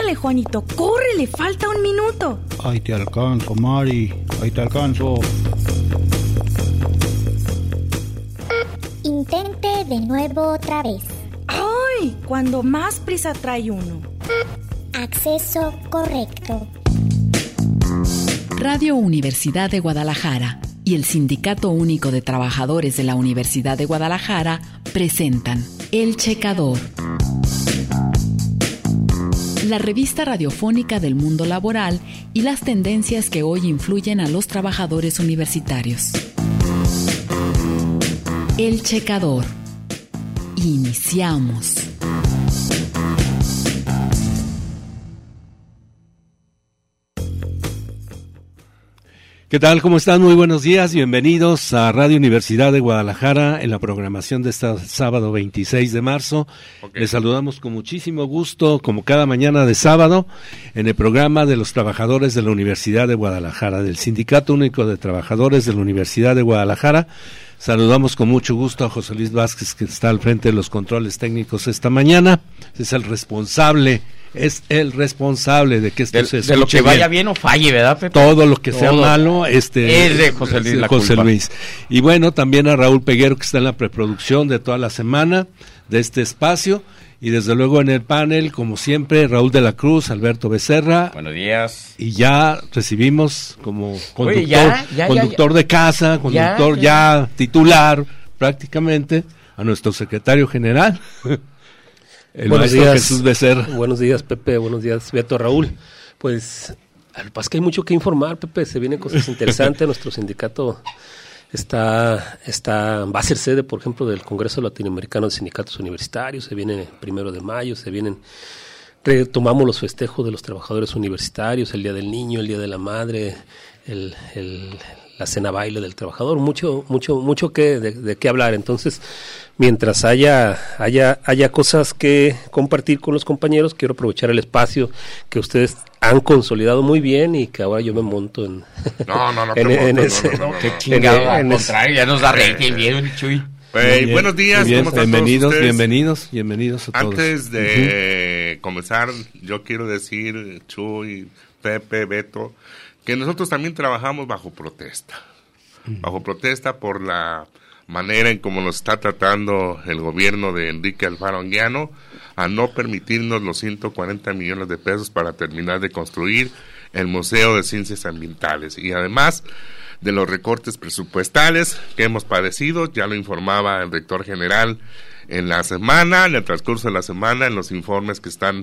Córrele, Juanito, córrele, falta un minuto. Ahí te alcanzo, Mari, ahí te alcanzo. Intente de nuevo otra vez. ¡Ay! Cuando más prisa trae uno. Acceso correcto. Radio Universidad de Guadalajara y el Sindicato Único de Trabajadores de la Universidad de Guadalajara presentan El Checador, la revista radiofónica del mundo laboral y las tendencias que hoy influyen a los trabajadores universitarios. El Checador. Iniciamos. ¿Qué tal? ¿Cómo están? Muy buenos días. Bienvenidos a Radio Universidad de Guadalajara en la programación de este sábado 26 de marzo. Les saludamos con muchísimo gusto, como cada mañana de sábado, en el programa de los trabajadores de la Universidad de Guadalajara, del Sindicato Único de Trabajadores de la Universidad de Guadalajara. Saludamos con mucho gusto a José Luis Vázquez, que está al frente de los controles técnicos esta mañana. Es el responsable de que esto se escuche de lo que vaya bien o falle, ¿verdad, Pepe? Todo lo que sea malo, es de José Luis, José Luis. Y bueno, también a Raúl Peguero, que está en la preproducción de toda la semana de este espacio. Y desde luego en el panel, como siempre, Raúl de la Cruz, Alberto Becerra. Buenos días. Y ya recibimos como conductor, Oye, conductor de casa, conductor ya titular prácticamente, a nuestro secretario general, el buenos maestro días, Jesús Becerra. Buenos días, Pepe, buenos días, Beto, Raúl. Pues, al paso que hay mucho que informar, Pepe, se vienen cosas interesantes. Nuestro sindicato va a ser sede, por ejemplo, del Congreso Latinoamericano de Sindicatos Universitarios. Se viene el 1 de mayo, retomamos los festejos de los trabajadores universitarios, el Día del Niño, el Día de la Madre, la cena baile del trabajador, mucho de qué hablar. Entonces, mientras haya cosas que compartir con los compañeros, quiero aprovechar el espacio que ustedes han consolidado muy bien y que ahora yo me monto en... No, qué chingado, al contrario, ya nos da rating bien, Chuy. Buenos días, bien, ¿cómo están bienvenidos, todos ustedes? bienvenidos a todos. Antes de comenzar, yo quiero decir, Chuy, Pepe, Beto, que nosotros también trabajamos bajo protesta por la manera en cómo nos está tratando el gobierno de Enrique Alfaro Anguiano, a no permitirnos los 140 millones de pesos para terminar de construir el Museo de Ciencias Ambientales, y además de los recortes presupuestales que hemos padecido. Ya lo informaba el rector general en el transcurso de la semana, en los informes que están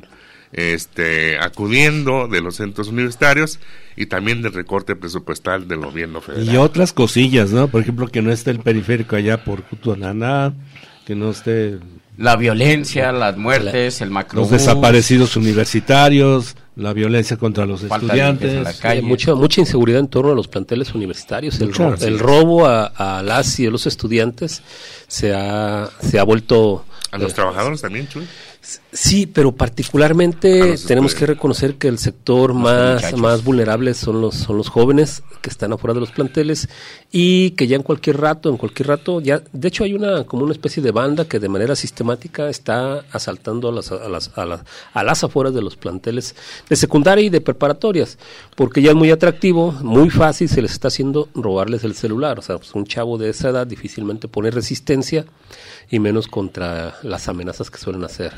acudiendo de los centros universitarios, y también del recorte presupuestal del gobierno federal. Y otras cosillas, ¿no? Por ejemplo, que no esté el periférico allá por Cutuananá, que no esté... La violencia, las muertes, el macrobús, los desaparecidos universitarios, la violencia contra los estudiantes. Hay mucha inseguridad en torno a los planteles universitarios. El robo a las y a los estudiantes se ha vuelto... ¿A los trabajadores también, Chuy? Sí, pero particularmente tenemos que reconocer que el sector más vulnerable son los jóvenes que están afuera de los planteles, y que ya en cualquier rato, ya, de hecho hay como una especie de banda que de manera sistemática está asaltando a las afueras de los planteles de secundaria y de preparatorias, porque ya es muy atractivo, muy fácil, se les está haciendo robarles el celular. O sea, pues un chavo de esa edad difícilmente pone resistencia, y menos contra las amenazas que suelen hacer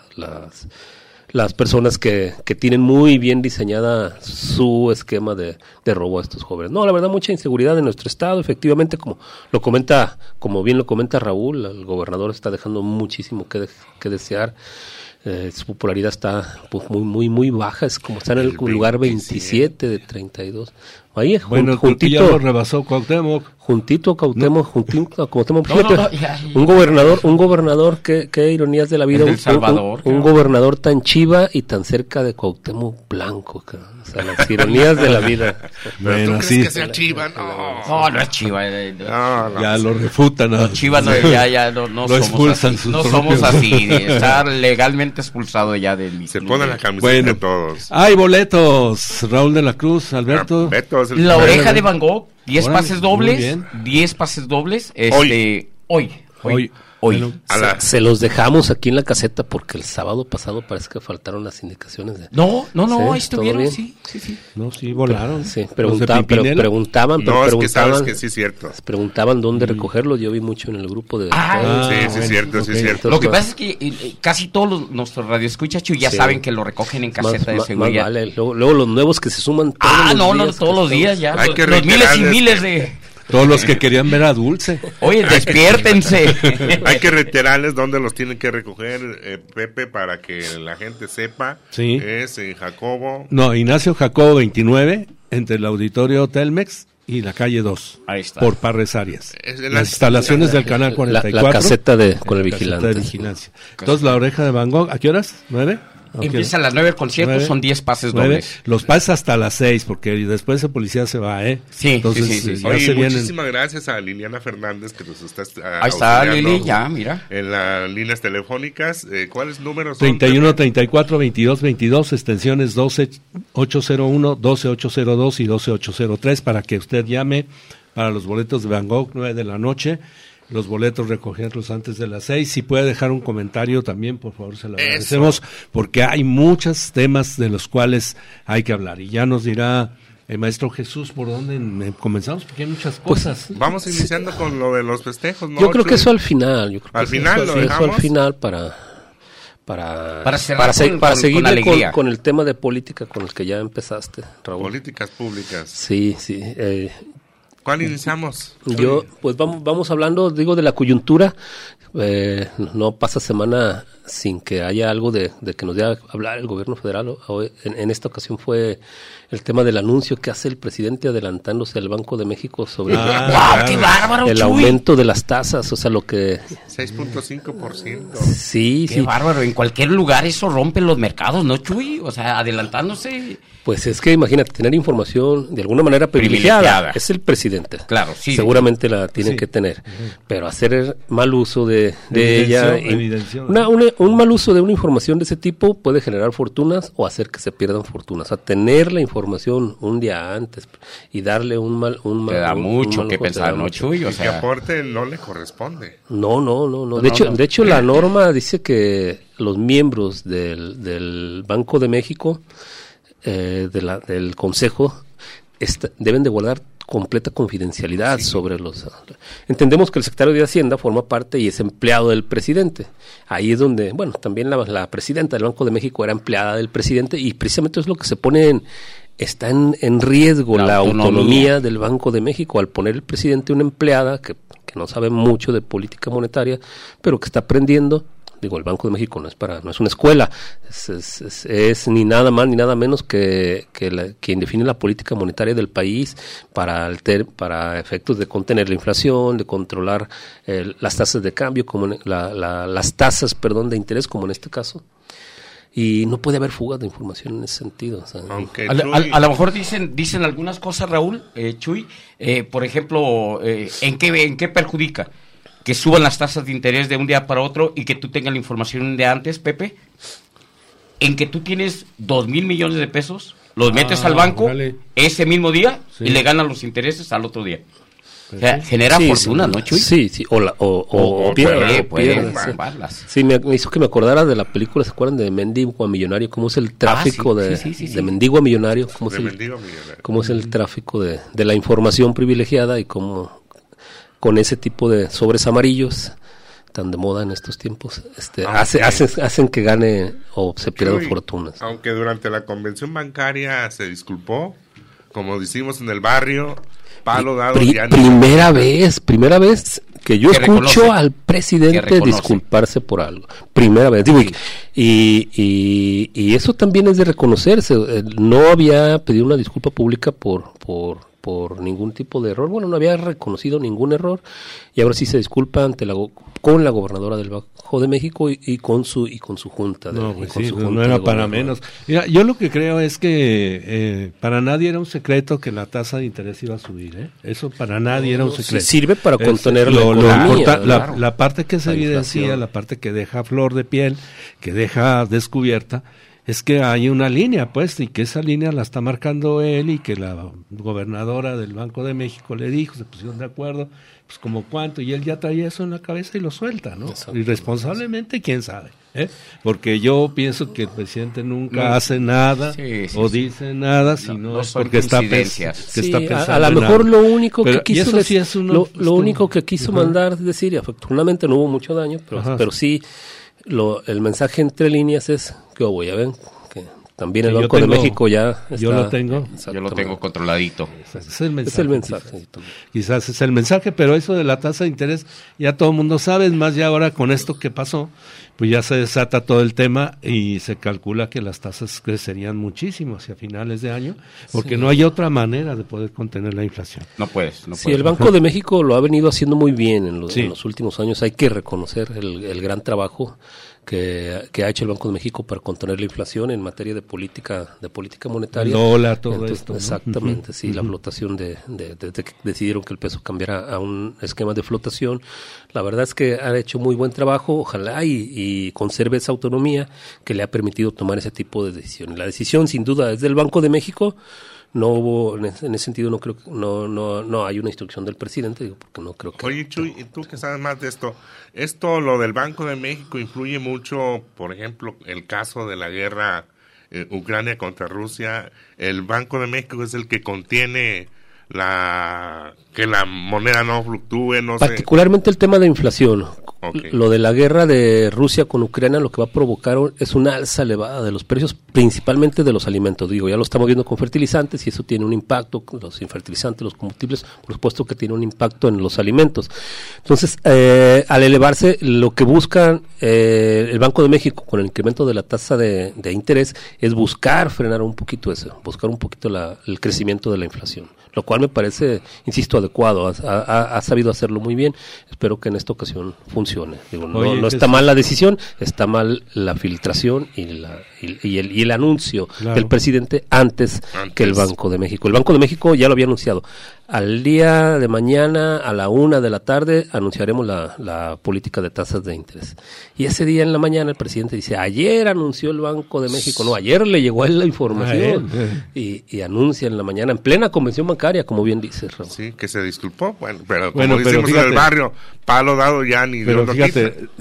las personas que tienen muy bien diseñada su esquema de robo a estos jóvenes. No, la verdad, mucha inseguridad en nuestro estado. Efectivamente, como bien lo comenta Raúl, el gobernador está dejando muchísimo que desear. Su popularidad está pues, muy baja, es como está en el lugar 27 de 32. Ahí, juntito, ya lo rebasó Cuauhtémoc. Juntito a Cuauhtémoc, fíjate, un gobernador, qué ironías de la vida, un gobernador tan chiva y tan cerca de Cuauhtémoc Blanco, o sea, las ironías de la vida. Pero ¿tú crees que sea chiva? No es chiva. Ya lo refutan. Los chivas ya no lo somos expulsan así. No somos así, está legalmente expulsado ya del... Se ponen la camiseta de todos. Hay boletos, Raúl de la Cruz, Alberto. La oreja de Van Gogh, 10 pases dobles, 10 pases dobles, hoy. hoy. Bueno, se los dejamos aquí en la caseta porque el sábado pasado parece que faltaron las indicaciones de... No, ahí estuvieron, sí. No, sí, volaron. Sí, preguntaban. No, es que sabes que sí es cierto. Preguntaban dónde recogerlos, yo vi mucho en el grupo de... sí, es cierto. Lo que pasa es que casi todos nuestros radioescuchas, Chuy, ya saben que lo recogen en caseta de seguridad. Vale. Luego los nuevos que se suman todos los días ya. Hay que los miles y miles de... Todos los que querían ver a Dulce. Oye, despiértense. Hay que reiterarles dónde los tienen que recoger, Pepe, para que la gente sepa. Sí. Es en Jacobo. No, Ignacio Jacobo 29, entre el Auditorio Telmex y la calle 2. Ahí está. Por Parres Arias. Las instalaciones del canal 44. La caseta con el vigilante. De vigilancia. Entonces, la oreja de Van Gogh, ¿a qué horas? ¿9? Empieza a las 9 el concierto, son 10 pases dobles. Los pases hasta las 6, porque después el policía se va, Sí, entonces sí. ya Oye, se vienen. muchísimas gracias a Liliana Fernández que nos está ahí está Lili, ya, mira. En las líneas telefónicas, ¿cuáles números son? 31 34 22 22, extensiones 12 801, 12 802 y 12 803 para que usted llame para los boletos de Van Gogh, 9 de la noche. Los boletos recogerlos antes de las 6. Si puede dejar un comentario también, por favor, se lo agradecemos, porque hay muchos temas de los cuales hay que hablar. Y ya nos dirá el maestro Jesús por dónde comenzamos, porque hay muchas cosas. Vamos iniciando con lo de los festejos, ¿no? Yo creo que eso al final. Al final lo dejamos. Eso al final para seguir con el tema de política con el que ya empezaste, Raúl. Políticas públicas. Sí. ¿Cuál iniciamos? Pues vamos hablando, de la coyuntura. No pasa semana sin que haya algo de que nos dé a hablar el gobierno federal. En esta ocasión fue el tema del anuncio que hace el presidente adelantándose al Banco de México sobre ¡qué bárbaro, el aumento de las tasas, o sea, lo que... 6.5%. Sí, qué bárbaro, en cualquier lugar eso rompe los mercados, ¿no, Chuy? O sea, adelantándose... Pues es que imagínate, tener información de alguna manera privilegiada. Es el presidente. Claro, sí. Seguramente la tienen que tener. Pero hacer mal uso de ella... Un mal uso de una información de ese tipo puede generar fortunas o hacer que se pierdan fortunas. O sea, tener la información un día antes y darle un mal... Te da mucho que pensar, ¿no, Chuy? O sea, que aporte no le corresponde. No. De hecho, la norma dice que los miembros del Banco de México... del Consejo deben de guardar completa confidencialidad sobre los... Entendemos que el secretario de Hacienda forma parte y es empleado del presidente. Ahí es donde, también la presidenta del Banco de México era empleada del presidente y precisamente es lo que se pone está en riesgo la autonomía del Banco de México al poner el presidente una empleada que no sabe mucho de política monetaria, pero que está aprendiendo. El Banco de México no es una escuela, es ni nada más ni nada menos que quien define la política monetaria del país para efectos de contener la inflación, de controlar las tasas de cambio, como las tasas, de interés, como en este caso. Y no puede haber fugas de información en ese sentido. O sea, a lo mejor dicen algunas cosas, Raúl, Chuy, por ejemplo, ¿en qué perjudica? Que suban las tasas de interés de un día para otro y que tú tengas la información un día antes, Pepe, en que tú tienes 2,000 millones de pesos, los metes al banco ese mismo día y le ganan los intereses al otro día. O sea, genera fortuna, ¿no, Chuy? Sí, o puede. Sí, me hizo que me acordara de la película, ¿se acuerdan de Mendigo a Millonario? ¿Cómo es el tráfico de Mendigo a Millonario? ¿Cómo es el tráfico de la información privilegiada y cómo con ese tipo de sobres amarillos tan de moda en estos tiempos, hacen que gane o se pierdan fortunas. Aunque durante la convención bancaria se disculpó, como decimos en el barrio, palo dado. Primera vez que yo escucho al presidente disculparse por algo. Primera vez. Y eso también es de reconocerse. No había pedido una disculpa pública por ningún tipo de error. No había reconocido ningún error y ahora sí se disculpa con la gobernadora del Banco de México y con su junta. No era para menos. Mira, yo lo que creo es que para nadie era un secreto que la tasa de interés iba a subir. Eso para nadie era un secreto. Sirve para contener la economía. La parte que se evidencia, la parte que deja flor de piel, que deja descubierta, es que hay una línea, pues, y que esa línea la está marcando él y que la gobernadora del Banco de México le dijo, se pusieron de acuerdo, pues como cuánto, y él ya traía eso en la cabeza y lo suelta, ¿no? Irresponsablemente, quién sabe, porque yo pienso que el presidente nunca hace nada dice nada, sino es porque está pensando. A lo mejor lo único que quiso lo único que quiso mandar decir, y afortunadamente no hubo mucho daño, pero sí el mensaje entre líneas es que ya ven que también el Banco de México ya está, yo lo tengo controladito. Es el mensaje. Quizás es el mensaje, pero eso de la tasa de interés ya todo el mundo sabe, es más ya ahora con esto que pasó, pues ya se desata todo el tema y se calcula que las tasas crecerían muchísimo hacia finales de año, porque no hay otra manera de poder contener la inflación. No puedes. Sí, el Banco de México lo ha venido haciendo muy bien en los últimos años. Hay que reconocer el gran trabajo que ha hecho el Banco de México para contener la inflación en materia de política monetaria. El dólar, todo esto, ¿no? Exactamente, sí, la flotación de que decidieron que el peso cambiara a un esquema de flotación. La verdad es que ha hecho muy buen trabajo, ojalá y conserve esa autonomía que le ha permitido tomar ese tipo de decisiones. La decisión, sin duda, es del Banco de México. No hubo, en ese sentido, no creo que no hay una instrucción del presidente, porque no creo que... Oye, Chuy, tú que sabes más de esto, lo del Banco de México influye mucho, por ejemplo, el caso de la guerra Ucrania contra Rusia. El Banco de México es el que contiene que la moneda no fluctúe, particularmente el tema de inflación. Okay. Lo de la guerra de Rusia con Ucrania lo que va a provocar es una alza elevada de los precios, principalmente de los alimentos. Ya lo estamos viendo con fertilizantes y eso tiene un impacto, los fertilizantes, los combustibles, por supuesto que tiene un impacto en los alimentos. Entonces, al elevarse, lo que busca el Banco de México con el incremento de la tasa de interés es buscar frenar un poquito eso, buscar un poquito el crecimiento de la inflación, lo cual me parece, insisto, adecuado. Ha sabido hacerlo muy bien. Espero que en esta ocasión funcione. No está mal la decisión, está mal la filtración y el anuncio del presidente antes que el Banco de México. El Banco de México ya lo había anunciado. Al día de mañana, a la 1 de la tarde, anunciaremos la política de tasas de interés. Y ese día en la mañana el presidente dice, ayer anunció el Banco de México. No, ayer le llegó a él la información. Y anuncia en la mañana, en plena convención bancaria, como bien dice Raúl. Sí, que se disculpó. Pero decimos en el barrio, palo dado ya ni pero de fíjate, de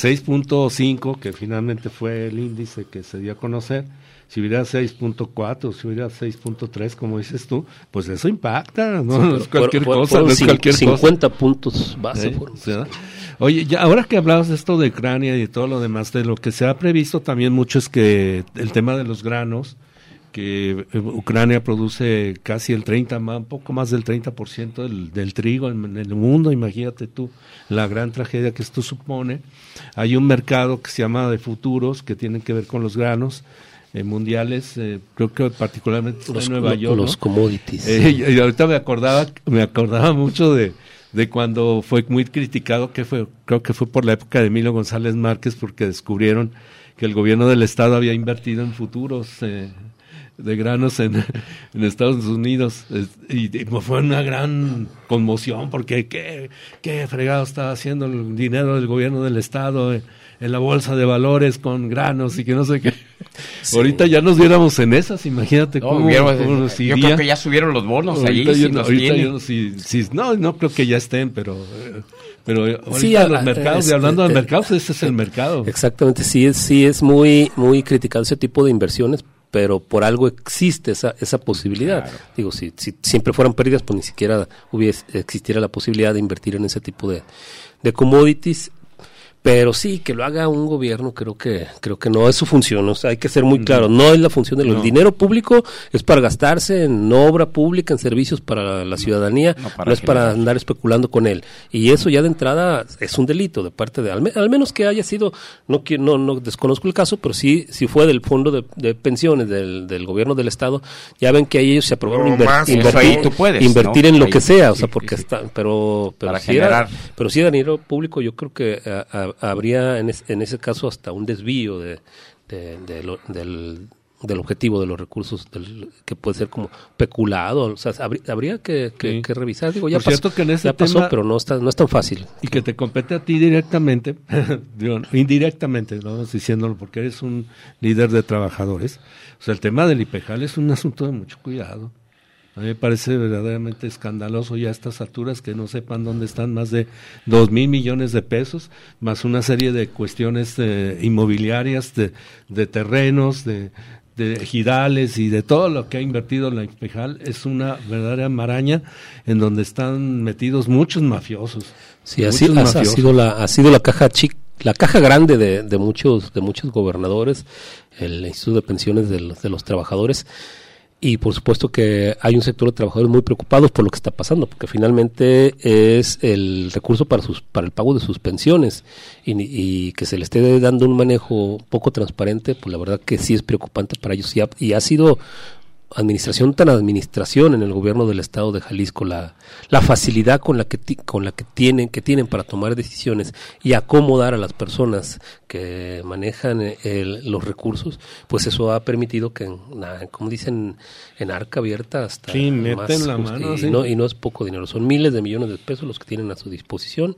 6.5, que finalmente fue el índice que se dio a conocer, si hubiera 6.4, si hubiera 6.3, como dices tú, pues eso impacta, no es cualquier cosa, no es cualquier 50 puntos base. Oye, ya ahora que hablabas de esto de Ucrania y de todo lo demás, de lo que se ha previsto también mucho es que el tema de los granos, que Ucrania produce casi un poco más del 30% del trigo en el mundo, imagínate tú la gran tragedia que esto supone. Hay un mercado que se llama de futuros que tienen que ver con los granos mundiales, creo que particularmente en Nueva York, los commodities. Y ahorita me acordaba mucho de cuando fue muy criticado, creo que fue por la época de Emilio González Márquez, porque descubrieron que el gobierno del estado había invertido en futuros de granos en Estados Unidos, y fue una gran conmoción porque qué fregado estaba haciendo el dinero del gobierno del estado en la bolsa de valores con granos y que no sé qué. Sí. Ahorita ya nos viéramos en esas, imagínate cómo nos iría. Yo creo que ya subieron los bonos allí. No creo que ya estén, pero ahorita los mercados, y hablando de mercados, ese es el mercado. Exactamente, sí es muy, muy criticado ese tipo de inversiones, pero por algo existe esa posibilidad. Claro. Digo, si siempre fueran pérdidas, pues ni siquiera existiera la posibilidad de invertir en ese tipo de commodities. Pero sí, que lo haga un gobierno, creo que no es su función. O sea, hay que ser muy claro, no es la función del dinero público, es para gastarse en obra pública, en servicios para la ciudadanía, no es para andar especulando con él. Y eso ya de entrada es un delito de parte de, al menos que haya sido, no desconozco el caso, pero sí fue del fondo de pensiones del gobierno del estado. Ya ven que ahí ellos se aprobaron invertir en lo que sea, o sea, porque están, pero si era dinero público, yo creo que habría en ese caso hasta un desvío del del objetivo de los recursos, que puede ser como peculado, o sea, habría que revisar. Digo, ya, cierto que en ese pasó, tema, pero no es tan fácil. Y que te compete a ti directamente, indirectamente, ¿no? Diciéndolo porque eres un líder de trabajadores. O sea, el tema del IPEJAL es un asunto de mucho cuidado. A mí me parece verdaderamente escandaloso ya a estas alturas que no sepan dónde están más de 2,000 millones de pesos, más una serie de cuestiones inmobiliarias, de terrenos, de ejidales y de todo lo que ha invertido la IPEJAL. Es una verdadera maraña en donde están metidos muchos mafiosos. Sí, ha sido la caja chica. La caja grande de muchos gobernadores, el Instituto de Pensiones de los Trabajadores, y por supuesto que hay un sector de trabajadores muy preocupados por lo que está pasando, porque finalmente es el recurso para el pago de sus pensiones, y que se le esté dando un manejo poco transparente, pues la verdad que sí es preocupante para ellos, y ha sido administración en el gobierno del estado de Jalisco, la facilidad con la que tienen para tomar decisiones y acomodar a las personas que manejan los recursos, pues eso ha permitido que, como dicen, en arca abierta hasta sí, meten la mano, y no es poco dinero, son miles de millones de pesos los que tienen a su disposición,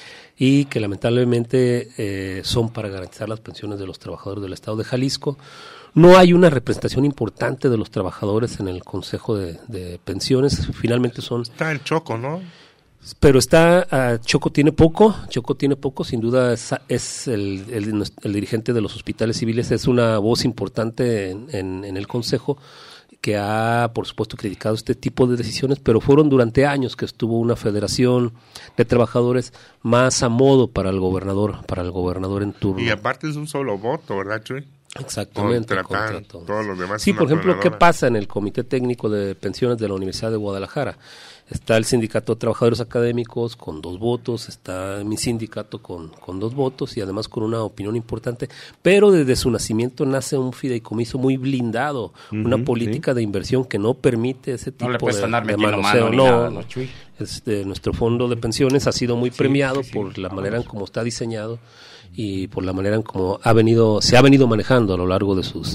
y que lamentablemente son para garantizar las pensiones de los trabajadores del estado de Jalisco. No hay una representación importante de los trabajadores en el Consejo de Pensiones, finalmente son... Está el Choco, ¿no? Pero Choco tiene poco, sin duda es el dirigente de los hospitales civiles, es una voz importante en el Consejo, que ha, por supuesto, criticado este tipo de decisiones, pero fueron durante años que estuvo una federación de trabajadores más a modo para el gobernador en turno. Y aparte es un solo voto, ¿verdad, Chuy? Exactamente. Contra todos los demás. Sí, por ejemplo, ¿qué pasa en el Comité Técnico de Pensiones de la Universidad de Guadalajara? Está el Sindicato de Trabajadores Académicos con 2 votos, está mi sindicato con 2 votos y además con una opinión importante, pero desde su nacimiento nace un fideicomiso muy blindado, una política de inversión que no permite ese tipo de manoseo. Nuestro fondo de pensiones ha sido muy premiado por la manera en cómo está diseñado y por la manera en cómo se ha venido manejando a lo largo de sus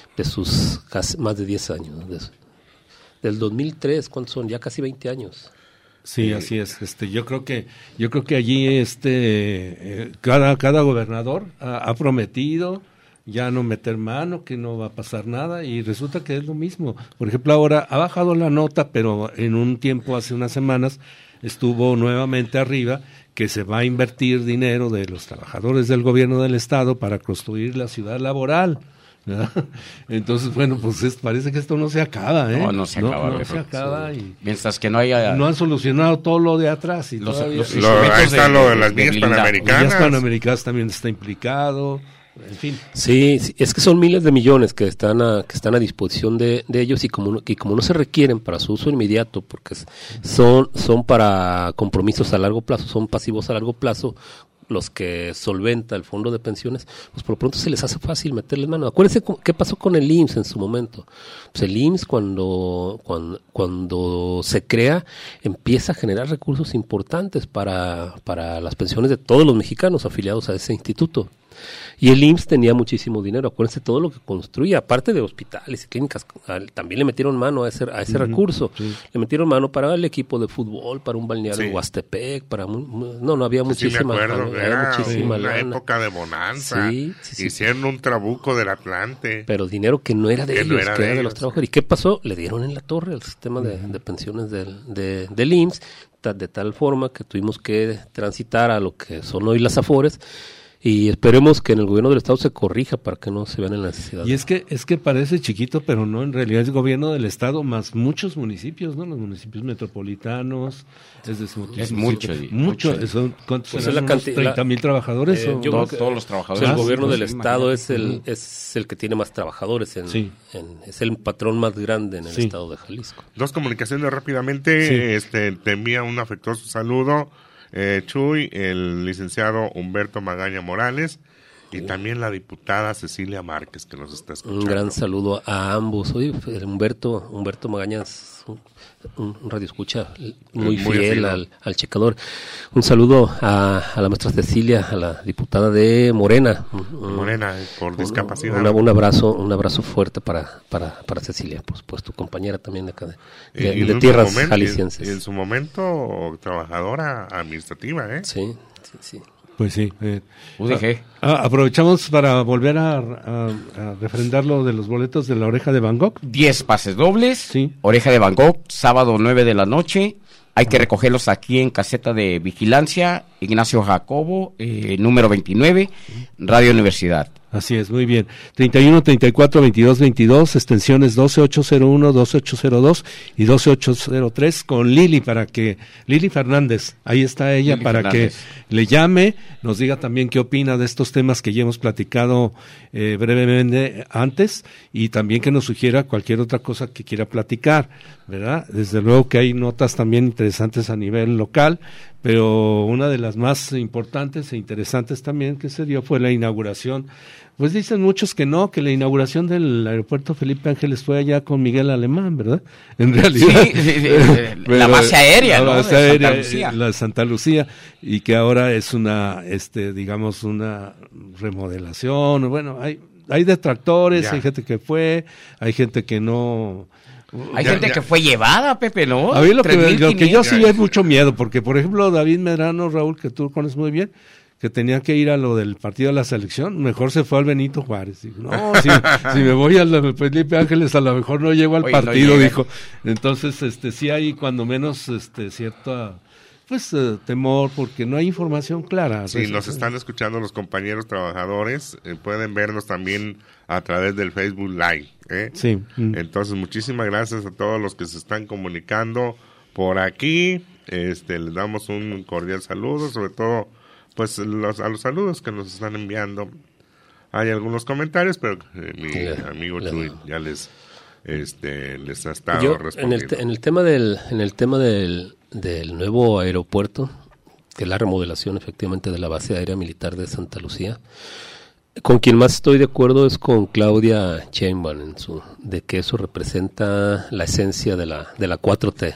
casi más de 10 años. Del 2003, ¿cuántos son? Ya casi 20 años. Sí, así es. Yo creo que allí cada gobernador ha prometido ya no meter mano, que no va a pasar nada, y resulta que es lo mismo. Por ejemplo, ahora ha bajado la nota, pero en un tiempo, hace unas semanas, estuvo nuevamente arriba, que se va a invertir dinero de los trabajadores del gobierno del estado para construir la ciudad laboral, ¿verdad? Entonces, bueno, pues parece que esto no se acaba, ¿eh? No se acaba. No se acaba. Y mientras que no haya... No han solucionado todo lo de atrás. Y ahí está lo de las vías panamericanas. Las vías panamericanas también está implicado. En fin. Sí, es que son miles de millones que están a disposición de ellos, y como no se requieren para su uso inmediato, porque son para compromisos a largo plazo, son pasivos a largo plazo, los que solventa el fondo de pensiones, pues por lo pronto se les hace fácil meterle mano. Acuérdense qué pasó con el IMSS en su momento. Pues el IMSS cuando se crea, empieza a generar recursos importantes para las pensiones de todos los mexicanos afiliados a ese instituto. Y el IMSS tenía muchísimo dinero, acuérdense todo lo que construía, aparte de hospitales y clínicas, también le metieron mano a ese recurso, sí. Le metieron mano para el equipo de fútbol, para un balneario en Huastepec, no había muchísima, me acuerdo, era muchísima una época de bonanza, sí. Hicieron un trabuco del Atlante. Pero dinero que no era de ellos, que era de los trabajadores. ¿Y qué pasó? Le dieron en la torre al sistema de pensiones del IMSS, de tal forma que tuvimos que transitar a lo que son hoy las AFORES, y esperemos que en el gobierno del estado se corrija para que no se vean en la necesidad. Y es que parece chiquito, pero no, en realidad es el gobierno del estado más muchos municipios, ¿no? Los municipios metropolitanos, es mucho. ¿Cuántos son? Unos 30,000 trabajadores. Todos los trabajadores. El gobierno del estado es el que tiene más trabajadores, es el patrón más grande en el estado de Jalisco. 2 comunicaciones rápidamente, te envía un afectuoso saludo. Chuy, el licenciado Humberto Magaña Morales, y también la diputada Cecilia Márquez, que nos está escuchando. Un gran saludo a ambos. Oye, Humberto Magañas, un radioescucha muy fiel al checador. Un saludo a la maestra Cecilia, a la diputada de Morena. Morena, por discapacidad. Un abrazo fuerte para Cecilia, por supuesto, compañera también de acá de tierras jaliscienses. Y en su momento, trabajadora administrativa, ¿eh? Sí. Pues sí. Aprovechamos para volver a refrendar lo de los boletos de la Oreja de Van Gogh. 10 pases dobles, sí. Oreja de Van Gogh, sábado 9 de la noche. Hay que recogerlos aquí en caseta de vigilancia, Ignacio Jacobo, número 29, Radio Universidad. Así es, muy bien. 31, 34, 22, 22, extensiones 12801, 12802 y 12803 con Lili Fernández, ahí está ella, Lili para Fernández. Que le llame, nos diga también qué opina de estos temas que ya hemos platicado brevemente antes, y también que nos sugiera cualquier otra cosa que quiera platicar, ¿verdad? Desde luego que hay notas también interesantes a nivel local, pero una de las más importantes e interesantes también que se dio fue la inauguración. Pues dicen muchos que no, que la inauguración del aeropuerto Felipe Ángeles fue allá con Miguel Alemán, ¿verdad? En realidad. Sí. La base aérea, ¿no? Base aérea, la de Santa Lucía, y que ahora es una, digamos, una remodelación. Bueno, hay detractores, ya. Hay gente que fue, hay gente que no. Hay gente que fue llevada, Pepe, ¿no? A mí lo que yo sí hay mucho miedo, porque por ejemplo David Medrano, Raúl, que tú conoces muy bien, que tenía que ir a lo del partido de la selección, mejor se fue al Benito Juárez. Dijo, no, si me voy al Felipe Ángeles, a lo mejor no llego al partido, no dijo. Entonces, sí hay cuando menos cierta temor, porque no hay información clara. Sí, nos están escuchando los compañeros trabajadores, pueden vernos también a través del Facebook Live, ¿eh? Sí. Entonces, muchísimas gracias a todos los que se están comunicando por aquí, les damos un cordial saludo, sobre todo pues a los saludos que nos están enviando. Hay algunos comentarios, pero mi amigo Chuy ya les ha estado respondiendo. En el tema del nuevo aeropuerto, que es la remodelación efectivamente de la base aérea militar de Santa Lucía, con quien más estoy de acuerdo es con Claudia Sheinbaum, de que eso representa la esencia de la 4T,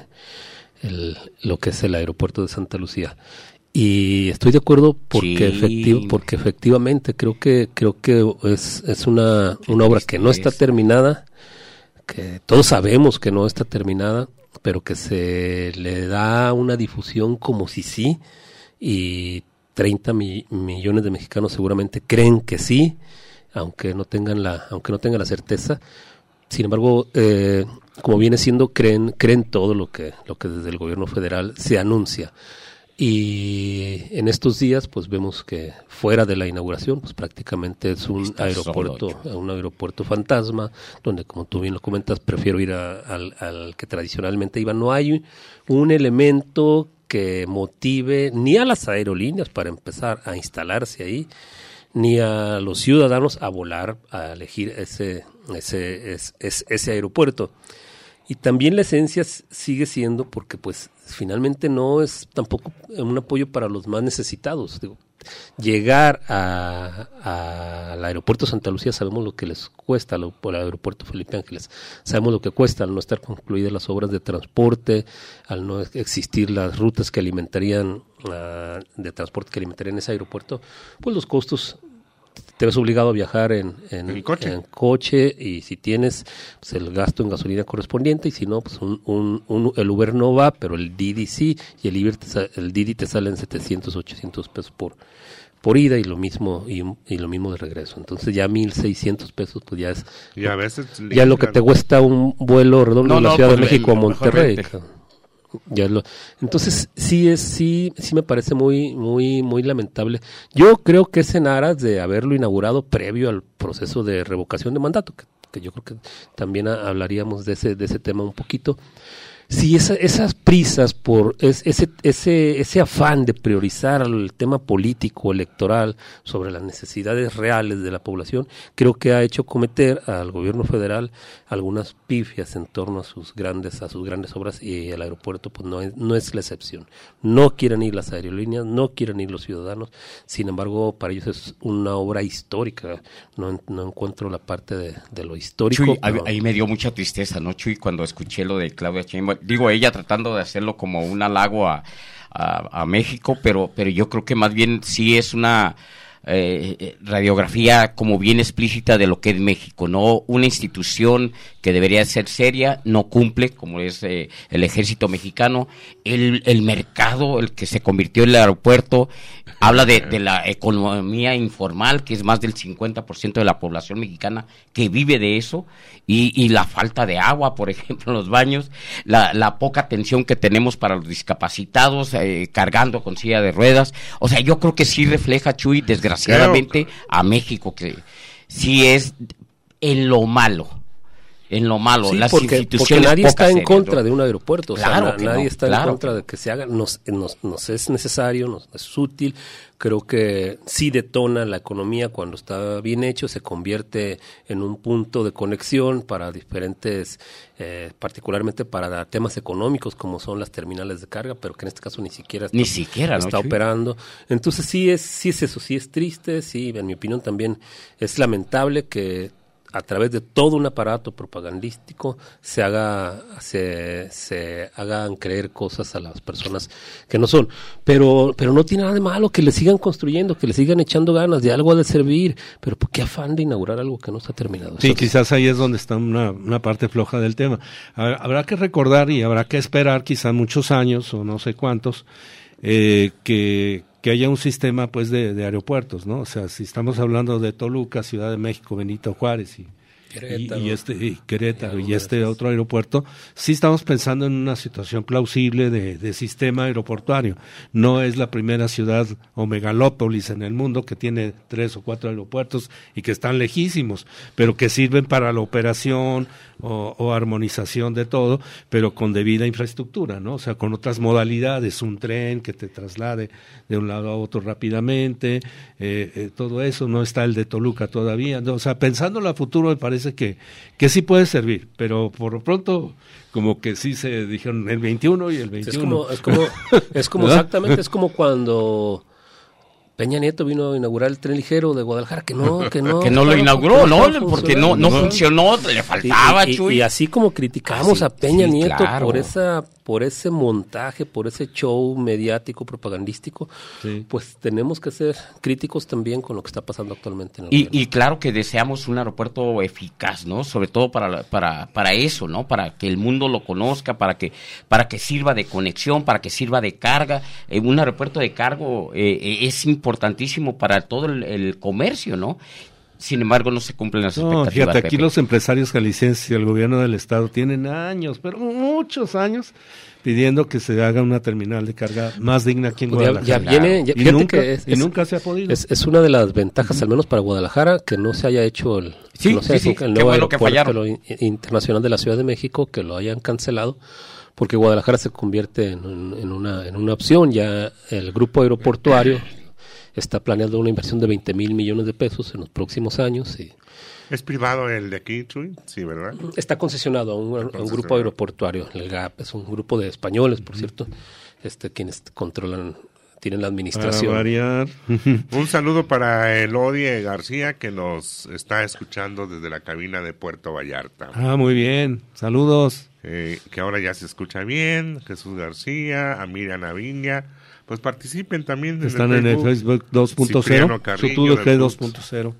lo que es el aeropuerto de Santa Lucía. Y estoy de acuerdo porque efectivamente creo que es una obra que no está terminada, que todos sabemos que no está terminada, pero que se le da una difusión como si sí, y 30 millones de mexicanos seguramente creen que sí, aunque no tengan la certeza. Sin embargo, como viene siendo, creen todo lo que desde el gobierno federal se anuncia. Y en estos días pues vemos que fuera de la inauguración pues prácticamente es un aeropuerto fantasma, donde, como tú bien lo comentas, prefiero ir al que tradicionalmente iba. No hay un elemento que motive ni a las aerolíneas para empezar a instalarse ahí, ni a los ciudadanos a volar, a elegir ese aeropuerto. Y también la esencia sigue siendo, porque pues finalmente no es tampoco un apoyo para los más necesitados. Digo, llegar al aeropuerto Santa Lucía sabemos lo que les cuesta, al aeropuerto Felipe Ángeles sabemos lo que cuesta al no estar concluidas las obras de transporte, al no existir las rutas que alimentarían de transporte que alimentarían ese aeropuerto, pues los costos. Te ves obligado a viajar en coche, y si tienes pues el gasto en gasolina correspondiente, y si no, pues el Uber no va, pero el Didi sí, y el Didi te sale en 700, 800 pesos por ida, y lo mismo de regreso. Entonces ya 1,600 pesos pues ya es y a veces ya lo que te cuesta un vuelo redondo de la Ciudad de México a Monterrey. Entonces sí me parece muy muy muy lamentable. Yo creo que es en aras de haberlo inaugurado previo al proceso de revocación de mandato, que yo creo que también hablaríamos de ese tema un poquito. Sí, esas prisas por ese afán de priorizar el tema político, electoral, sobre las necesidades reales de la población, creo que ha hecho cometer al gobierno federal algunas pifias en torno a sus grandes obras, y el aeropuerto pues no es la excepción. No quieren ir las aerolíneas, no quieren ir los ciudadanos, sin embargo para ellos es una obra histórica. No encuentro la parte de lo histórico. Chuy, ahí me dio mucha tristeza, ¿no, Chuy? Cuando escuché lo de Claudia Sheinbaum, digo, ella tratando de hacerlo como un halago a México, pero yo creo que más bien sí es una radiografía como bien explícita de lo que es México, ¿no? Una institución que debería ser seria, no cumple, como es el ejército mexicano, el mercado, el que se convirtió en el aeropuerto, habla de la economía informal, que es más del 50% de la población mexicana que vive de eso, y la falta de agua, por ejemplo, en los baños, la poca atención que tenemos para los discapacitados, cargando con silla de ruedas. O sea, yo creo que sí refleja, Chuy, desgraciadamente, a México, que sí es en lo malo. Sí, las instituciones, porque nadie está en contra de un aeropuerto, claro, o sea, nadie está en contra de que se haga, nos es necesario, nos es útil. Creo que sí detona la economía cuando está bien hecho, se convierte en un punto de conexión para diferentes, particularmente para temas económicos como son las terminales de carga, pero que en este caso ni siquiera está operando. Entonces sí es eso, sí es triste, sí, en mi opinión también es lamentable que a través de todo un aparato propagandístico se hagan creer cosas a las personas que no son, pero no tiene nada de malo que le sigan construyendo, que le sigan echando ganas, de algo ha de servir, pero ¿por qué afán de inaugurar algo que no está terminado? Sí, quizás ahí es donde está una parte floja del tema. Habrá que recordar y habrá que esperar quizás muchos años o no sé cuántos, que haya un sistema pues de aeropuertos, ¿no? O sea, si estamos hablando de Toluca, Ciudad de México, Benito Juárez y Querétaro y otro aeropuerto, sí estamos pensando en una situación plausible de sistema aeroportuario. No es la primera ciudad o megalópolis en el mundo que tiene 3 o 4 aeropuertos y que están lejísimos, pero que sirven para la operación o armonización de todo, pero con debida infraestructura, ¿no? O sea, con otras modalidades, un tren que te traslade de un lado a otro rápidamente, todo eso. No está el de Toluca todavía, ¿no? O sea, pensándolo a futuro me parece que sí puede servir, pero por lo pronto como que sí se dijeron el 21 y el 21. Es como exactamente, es como cuando Peña Nieto vino a inaugurar el tren ligero de Guadalajara, que no lo inauguró, porque no funcionó, le faltaba, Chuy. Y así como criticamos a Peña Nieto, claro, por ese montaje, por ese show mediático, propagandístico, pues tenemos que ser críticos también con lo que está pasando actualmente en el gobierno. Y claro que deseamos un aeropuerto eficaz, ¿no? Sobre todo para eso, ¿no? Para que el mundo lo conozca, para que sirva de conexión, para que sirva de carga. Un aeropuerto de cargo es importantísimo para todo el comercio, ¿no? Sin embargo, no se cumplen las expectativas. Fíjate, aquí los empresarios jaliscienses y el gobierno del estado tienen años, pero muchos años, pidiendo que se haga una terminal de carga más digna aquí en Guadalajara. Y nunca se ha podido. Es una de las ventajas, al menos para Guadalajara, que no se haya hecho el nuevo aeropuerto internacional de la Ciudad de México, que lo hayan cancelado, porque Guadalajara se convierte en una opción. Ya el grupo aeroportuario está planeando una inversión de 20,000 millones de pesos en los próximos años. ¿Es privado el de aquí, Chuy? Sí, ¿verdad? Está concesionado a un grupo aeroportuario, el GAP, es un grupo de españoles, por cierto, quienes tienen la administración. Para variar. Un saludo para Elodie García, que nos está escuchando desde la cabina de Puerto Vallarta. Muy bien, saludos. Que ahora ya se escucha bien, Jesús García, a Miriam Aviña. Pues participen también. Están en el Facebook 2.0, Sutudo G 2.0.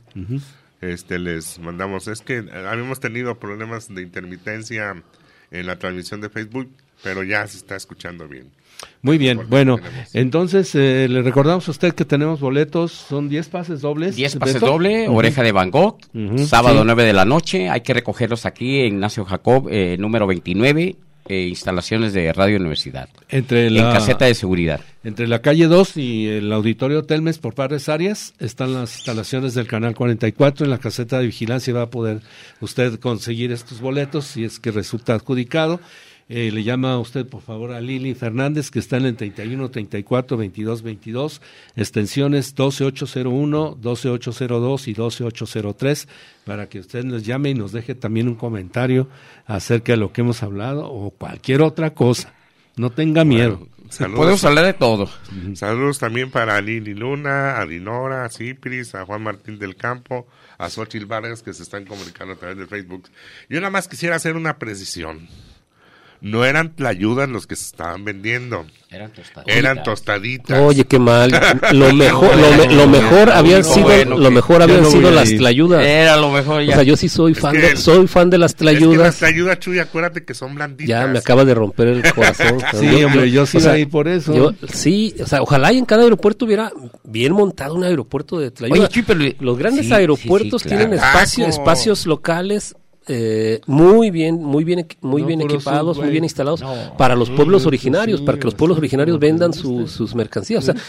Les mandamos, es que habíamos tenido problemas de intermitencia en la transmisión de Facebook, pero ya se está escuchando bien. Muy bien, bueno, entonces le recordamos a usted que tenemos boletos, son 10 pases dobles. 10 pases dobles, Oreja de Van Gogh, sábado 9 de la noche, hay que recogerlos aquí en Ignacio Jacob, número 29, instalaciones de Radio Universidad, en caseta de seguridad. Entre la calle 2 y el auditorio Telmes por Parres Arias están las instalaciones del Canal 44. En la caseta de vigilancia va a poder usted conseguir estos boletos si es que resulta adjudicado. Le llama a usted, por favor, a Lili Fernández, que está en el 31 34 22 22, extensiones 12801, 12802 y 12803, para que usted nos llame y nos deje también un comentario acerca de lo que hemos hablado o cualquier otra cosa. No tenga miedo. Bueno, saludos. Podemos hablar de todo. Saludos también para Lili Luna, a Dinora, a Cipris, a Juan Martín del Campo, a Xochitl Vargas, que se están comunicando a través de Facebook. Yo nada más quisiera hacer una precisión. No eran tlayudas los que se estaban vendiendo. Eran tostaditas. Oye, qué mal. Lo mejor habían sido las tlayudas. Era lo mejor ya. O sea, yo sí soy fan de las tlayudas. Es que las tlayudas, Chuy, acuérdate que son blanditas. Ya me acaba de romper el corazón. Sí, hombre, yo sí ahí por eso. Sí, o sea, ojalá y en cada aeropuerto hubiera bien montado un aeropuerto de tlayudas. Los grandes aeropuertos tienen espacios locales muy bien equipados, muy bien instalados para los pueblos originarios, para que los pueblos originarios vendan sus mercancías. O sea,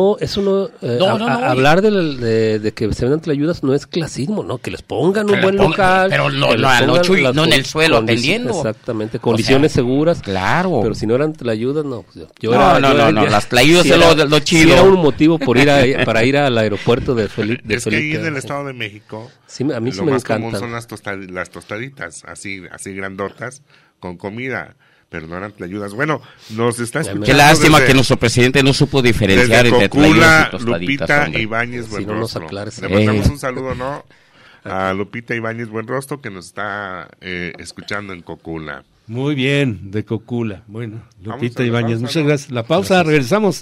hablar de que se vendan tlayudas no es clasismo, ¿no? Que les pongan un buen local, pero no en el suelo atendiendo. Exactamente, condiciones seguras. Claro. Pero si no eran tlayudas, no. Las tlayudas es lo chido. Si era un motivo para ir al aeropuerto de Felipe. Es que ahí en el Estado de México, sí, a mí sí lo me más encantan. común son las tostaditas, así grandotas, con comida, pero no eran tlayudas. Bueno, nos está escuchando. Qué lástima que nuestro presidente no supo diferenciar entre tlayudas y tostaditas. Lupita Ibáñez Buenrostro. Le mandamos un saludo, a Lupita Ibáñez Buenrostro, que nos está escuchando en Cocula. Muy bien, de Cocula. Bueno, Lupita Ibáñez, muchas gracias. La pausa, regresamos.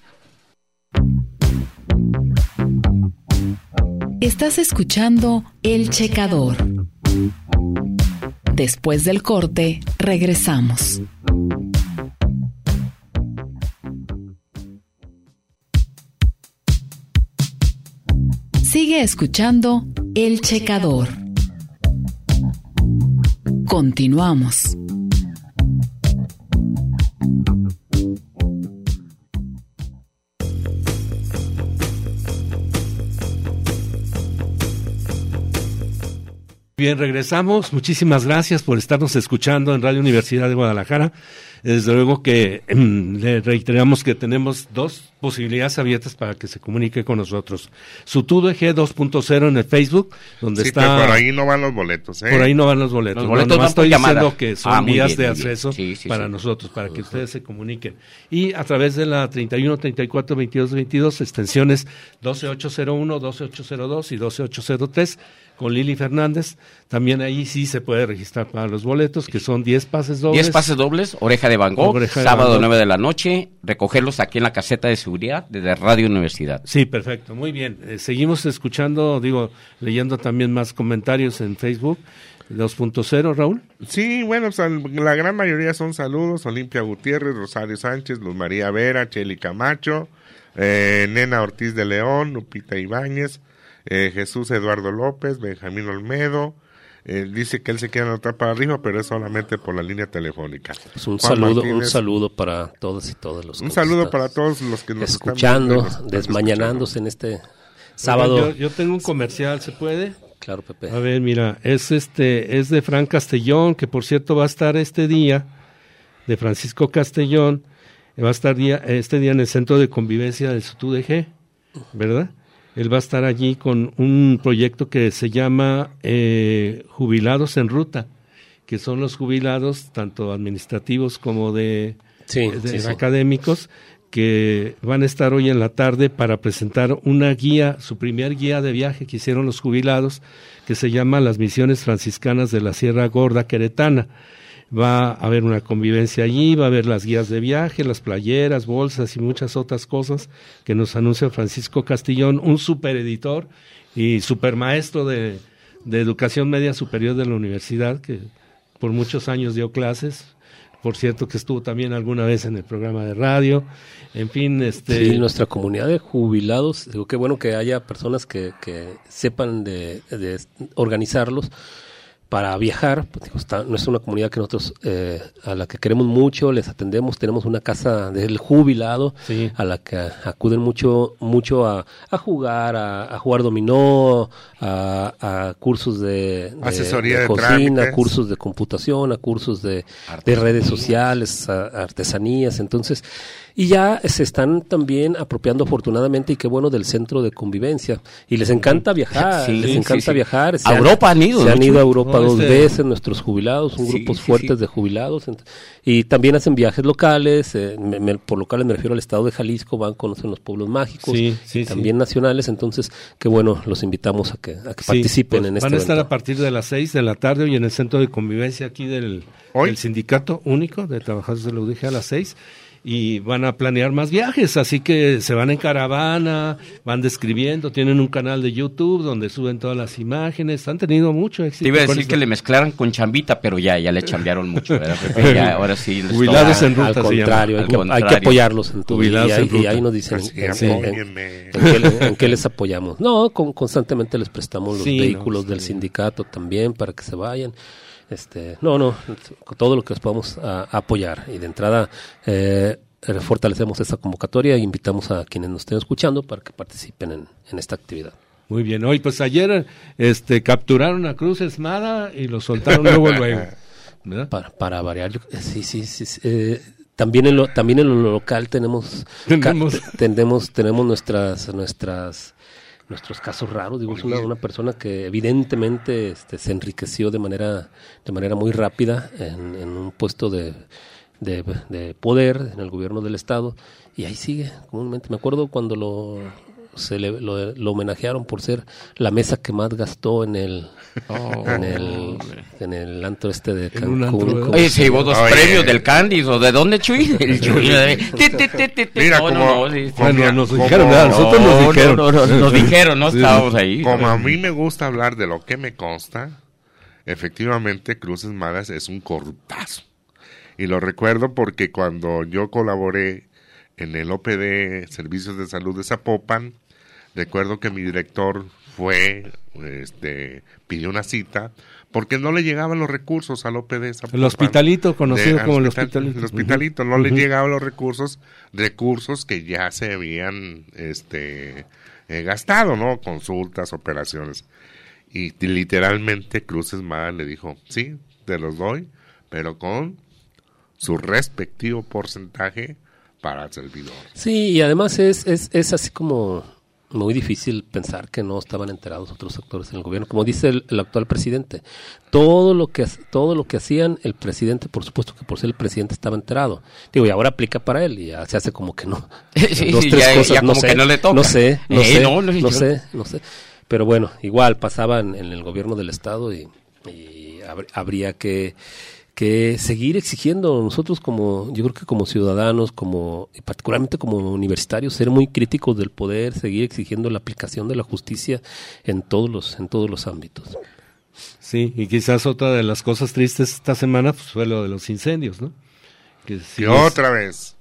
Estás escuchando El Checador. Después del corte, regresamos. Sigue escuchando El Checador. Continuamos. Bien, regresamos. Muchísimas gracias por estarnos escuchando en Radio Universidad de Guadalajara. Desde luego que le reiteramos que tenemos dos posibilidades abiertas para que se comunique con nosotros. SUTUDG 2.0 en el Facebook, donde está... Pero por ahí no van los boletos, Por ahí no van los boletos. Los boletos van estoy por diciendo llamada. que son vías de bien, acceso para nosotros, para que ustedes se comuniquen. Y a través de la 31 34 22 22, extensiones 12801, 12802 y 12803, con Lili Fernández. También ahí sí se puede registrar para los boletos, que son 10 pases dobles. 10 pases dobles, Oreja de Van Gogh, sábado 9 de la noche, recogerlos aquí en la caseta de seguridad de Radio Universidad. Sí, perfecto, muy bien. Seguimos escuchando, leyendo también más comentarios en Facebook. 2.0, Raúl. Sí, bueno, la gran mayoría son saludos. Olimpia Gutiérrez, Rosario Sánchez, Luz María Vera, Cheli Camacho, Nena Ortiz de León, Lupita Ibáñez, Jesús Eduardo López, Benjamín Olmedo. Dice que él se quiere anotar para arriba, pero es solamente por la línea telefónica. Pues un saludo para todos y todas los Un saludo para todos los que nos escuchando, desmañanándose en este sábado. Yo tengo un comercial, ¿se puede? Claro, Pepe. A ver, mira, es de Fran Castellón, que por cierto va a estar este día, de Francisco Castellón, va a estar este día en el Centro de Convivencia del SUTUDG, ¿verdad? Él va a estar allí con un proyecto que se llama Jubilados en Ruta, que son los jubilados, tanto administrativos como de académicos, que van a estar hoy en la tarde para presentar una guía, su primer guía de viaje que hicieron los jubilados, que se llama Las Misiones Franciscanas de la Sierra Gorda Queretana. Va a haber una convivencia allí, va a haber las guías de viaje, las playeras, bolsas y muchas otras cosas que nos anuncia Francisco Castellón, un supereditor y supermaestro de educación media superior de la universidad, que por muchos años dio clases. Por cierto, que estuvo también alguna vez en el programa de radio. En fin, Sí, nuestra comunidad de jubilados, qué bueno que haya personas que sepan de organizarlos, para viajar, pues, no es una comunidad que nosotros a la que queremos mucho, les atendemos, tenemos una casa del jubilado, sí, a la que acuden mucho a jugar, a jugar dominó, a cursos de asesoría de cocina, trámites, cursos de computación, a cursos de redes sociales, a artesanías, entonces, y ya se están también apropiando afortunadamente, y qué bueno, del centro de convivencia, y les encanta viajar, sí, les encanta viajar. A Europa han ido. Se han ido a Europa 2 veces nuestros jubilados, son grupos fuertes de jubilados, y también hacen viajes locales, por locales me refiero al estado de Jalisco, van, conocen los pueblos mágicos, también nacionales, entonces, qué bueno, los invitamos a que participen en este evento. Van a estar evento. a partir de las 6 de la tarde hoy en el centro de convivencia aquí del Sindicato Único de Trabajadores de la UDG a las 6. Y van a planear más viajes, así que se van en caravana, van describiendo, tienen un canal de YouTube donde suben todas las imágenes, han tenido mucho éxito. Te iba a decir que le mezclaran con chambita, pero ya le chambearon mucho, ¿verdad? Ya, ahora sí. Jubilados en ruta. Al contrario, hay que apoyarlos en todo, y ahí nos dicen en qué les apoyamos. No, constantemente les prestamos los vehículos del sindicato también para que se vayan. Todo lo que les podamos apoyar, y de entrada fortalecemos esta convocatoria e invitamos a quienes nos estén escuchando para que participen en esta actividad. Muy bien, hoy pues ayer capturaron a Cruz Esmada y lo soltaron luego, ¿verdad? Para variar, también en lo local tenemos nuestros casos raros. Digo, es una persona que evidentemente se enriqueció de manera muy rápida en un puesto de poder en el gobierno del estado, y ahí sigue comúnmente. Me acuerdo cuando lo homenajearon por ser la mesa que más gastó en el antro de Cancún. Oye, se llevó 2 premios del Candice, ¿o de dónde, Chuy? El Chuy. Mira, nos dijeron, nosotros nos dijeron. Nos dijeron, no estábamos ahí. Como a mí me gusta hablar de lo que me consta, efectivamente Cruz Esmada es un corruptazo. Y lo recuerdo porque cuando yo colaboré en el OPD Servicios de Salud de Zapopan, recuerdo que mi director pidió una cita porque no le llegaban los recursos al OPD Zapopan. El hospitalito, conocido como el hospitalito. El hospitalito, no le llegaban los recursos que ya se habían gastado, ¿no? Consultas, operaciones. Y literalmente Cruz Esmada le dijo, sí, te los doy, pero con su respectivo porcentaje para el servidor. Sí, y además es así como muy difícil pensar que no estaban enterados otros sectores en el gobierno, como dice el actual presidente. Todo lo que hacían el presidente, por supuesto que por ser el presidente estaba enterado. Digo, y ahora aplica para él, y ya se hace como que no. Sí, cosas, ya no como sé, que no le toca. No sé. Pero bueno, igual pasaban en el gobierno del estado, y habría que seguir exigiendo nosotros, yo creo que como ciudadanos, y particularmente como universitarios, ser muy críticos del poder, seguir exigiendo la aplicación de la justicia en todos los ámbitos. Sí, y quizás otra de las cosas tristes esta semana fue lo de los incendios, ¿no? Otra vez.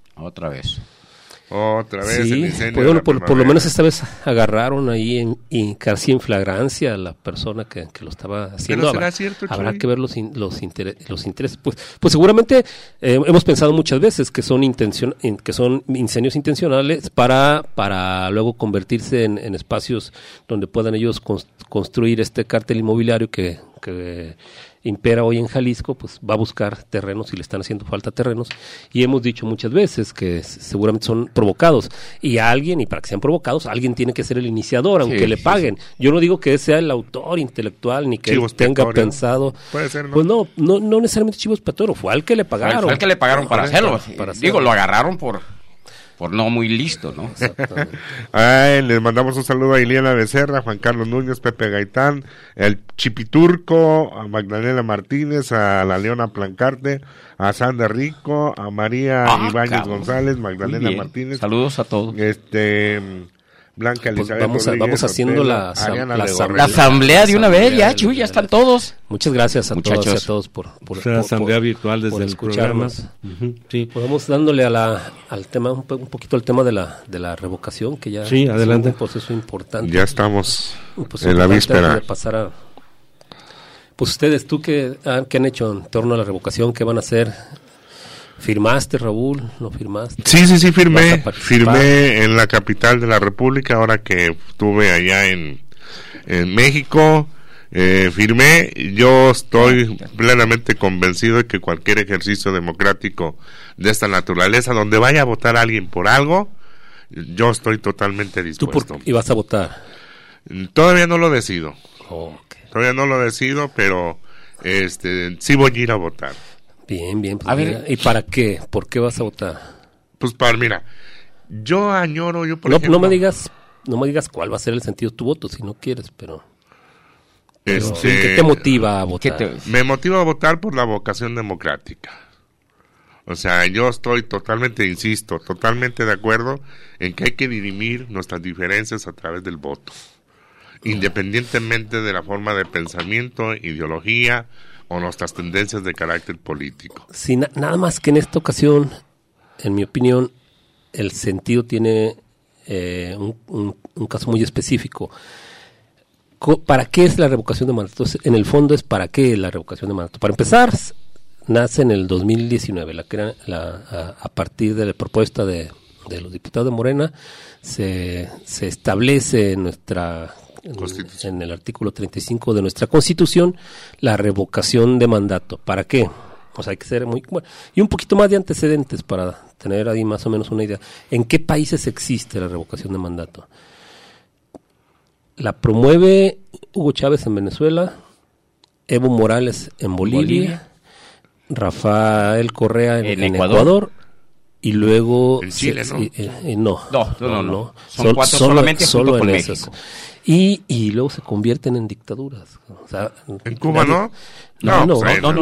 Sí, el incendio. Pues bueno, por lo menos esta vez agarraron ahí casi en flagrancia a la persona que lo estaba haciendo. Habrá que ver los intereses. Pues seguramente hemos pensado muchas veces que son incendios intencionales para luego convertirse en espacios donde puedan ellos construir este cártel inmobiliario que impera hoy en Jalisco, pues va a buscar terrenos y le están haciendo falta terrenos, y hemos dicho muchas veces que seguramente son provocados, y para que sean provocados, alguien tiene que ser el iniciador, aunque le paguen. Yo no digo que sea el autor intelectual, ni que él tenga pensado. Puede ser, ¿no? Pues no necesariamente chivo expiatorio, fue al que le pagaron. Fue al que le pagaron para hacerlo. Digo, lo agarraron por no muy listo, ¿no? Les mandamos un saludo a Iliana Becerra, Juan Carlos Núñez, Pepe Gaitán, el Chipiturco, a Magdalena Martínez, a la Leona Plancarte, a Sandra Rico, a María Ibáñez González, Magdalena Martínez. Saludos a todos. Blanca Elizabeth pues vamos haciendo la asamblea de una vez, ya, Chuy, ya están todos. Muchas gracias a todos y a todos por asamblea virtual desde el programa. Sí. Podemos dándole al tema un poquito al tema de la revocación, que ya adelante. Es un proceso importante. Ya estamos en la víspera. De pasar Pues ustedes, ¿tú qué han hecho en torno a la revocación? ¿Qué van a hacer? ¿Firmaste, Raúl? ¿No firmaste? Sí, firmé en la capital de la República, ahora que estuve allá en México, firmé. Yo estoy plenamente convencido de que cualquier ejercicio democrático de esta naturaleza, donde vaya a votar alguien por algo, yo estoy totalmente dispuesto. ¿Y vas a votar? Todavía no lo decido. Okay. Todavía no lo decido, pero sí voy a ir a votar. Bien, pues a ver, ¿y para qué? ¿Por qué vas a votar? Pues mira, yo por ejemplo... No me digas cuál va a ser el sentido de tu voto, si no quieres, pero ¿qué te motiva a votar? Me motiva a votar por la vocación democrática. O sea, yo estoy totalmente de acuerdo en que hay que dirimir nuestras diferencias a través del voto, independientemente de la forma de pensamiento, ideología o nuestras tendencias de carácter político. Sí, nada más que en esta ocasión, en mi opinión, el sentido tiene un caso muy específico. ¿Para qué es la revocación de mandato? En el fondo es ¿para qué la revocación de mandato? Para empezar, nace en el 2019, a partir de la propuesta de los diputados de Morena, se establece en el artículo 35 de nuestra Constitución la revocación de mandato. ¿Para qué? O sea, hay que ser muy... Bueno, y un poquito más de antecedentes para tener ahí más o menos una idea. ¿En qué países existe la revocación de mandato? La promueve Hugo Chávez en Venezuela, Evo Morales en Bolivia. Rafael Correa en Ecuador. Y luego... En Chile, ¿no? No. Son cuatro solamente solo junto en con esas. México. Y luego se convierten en dictaduras. O sea, ¿en Cuba no? No.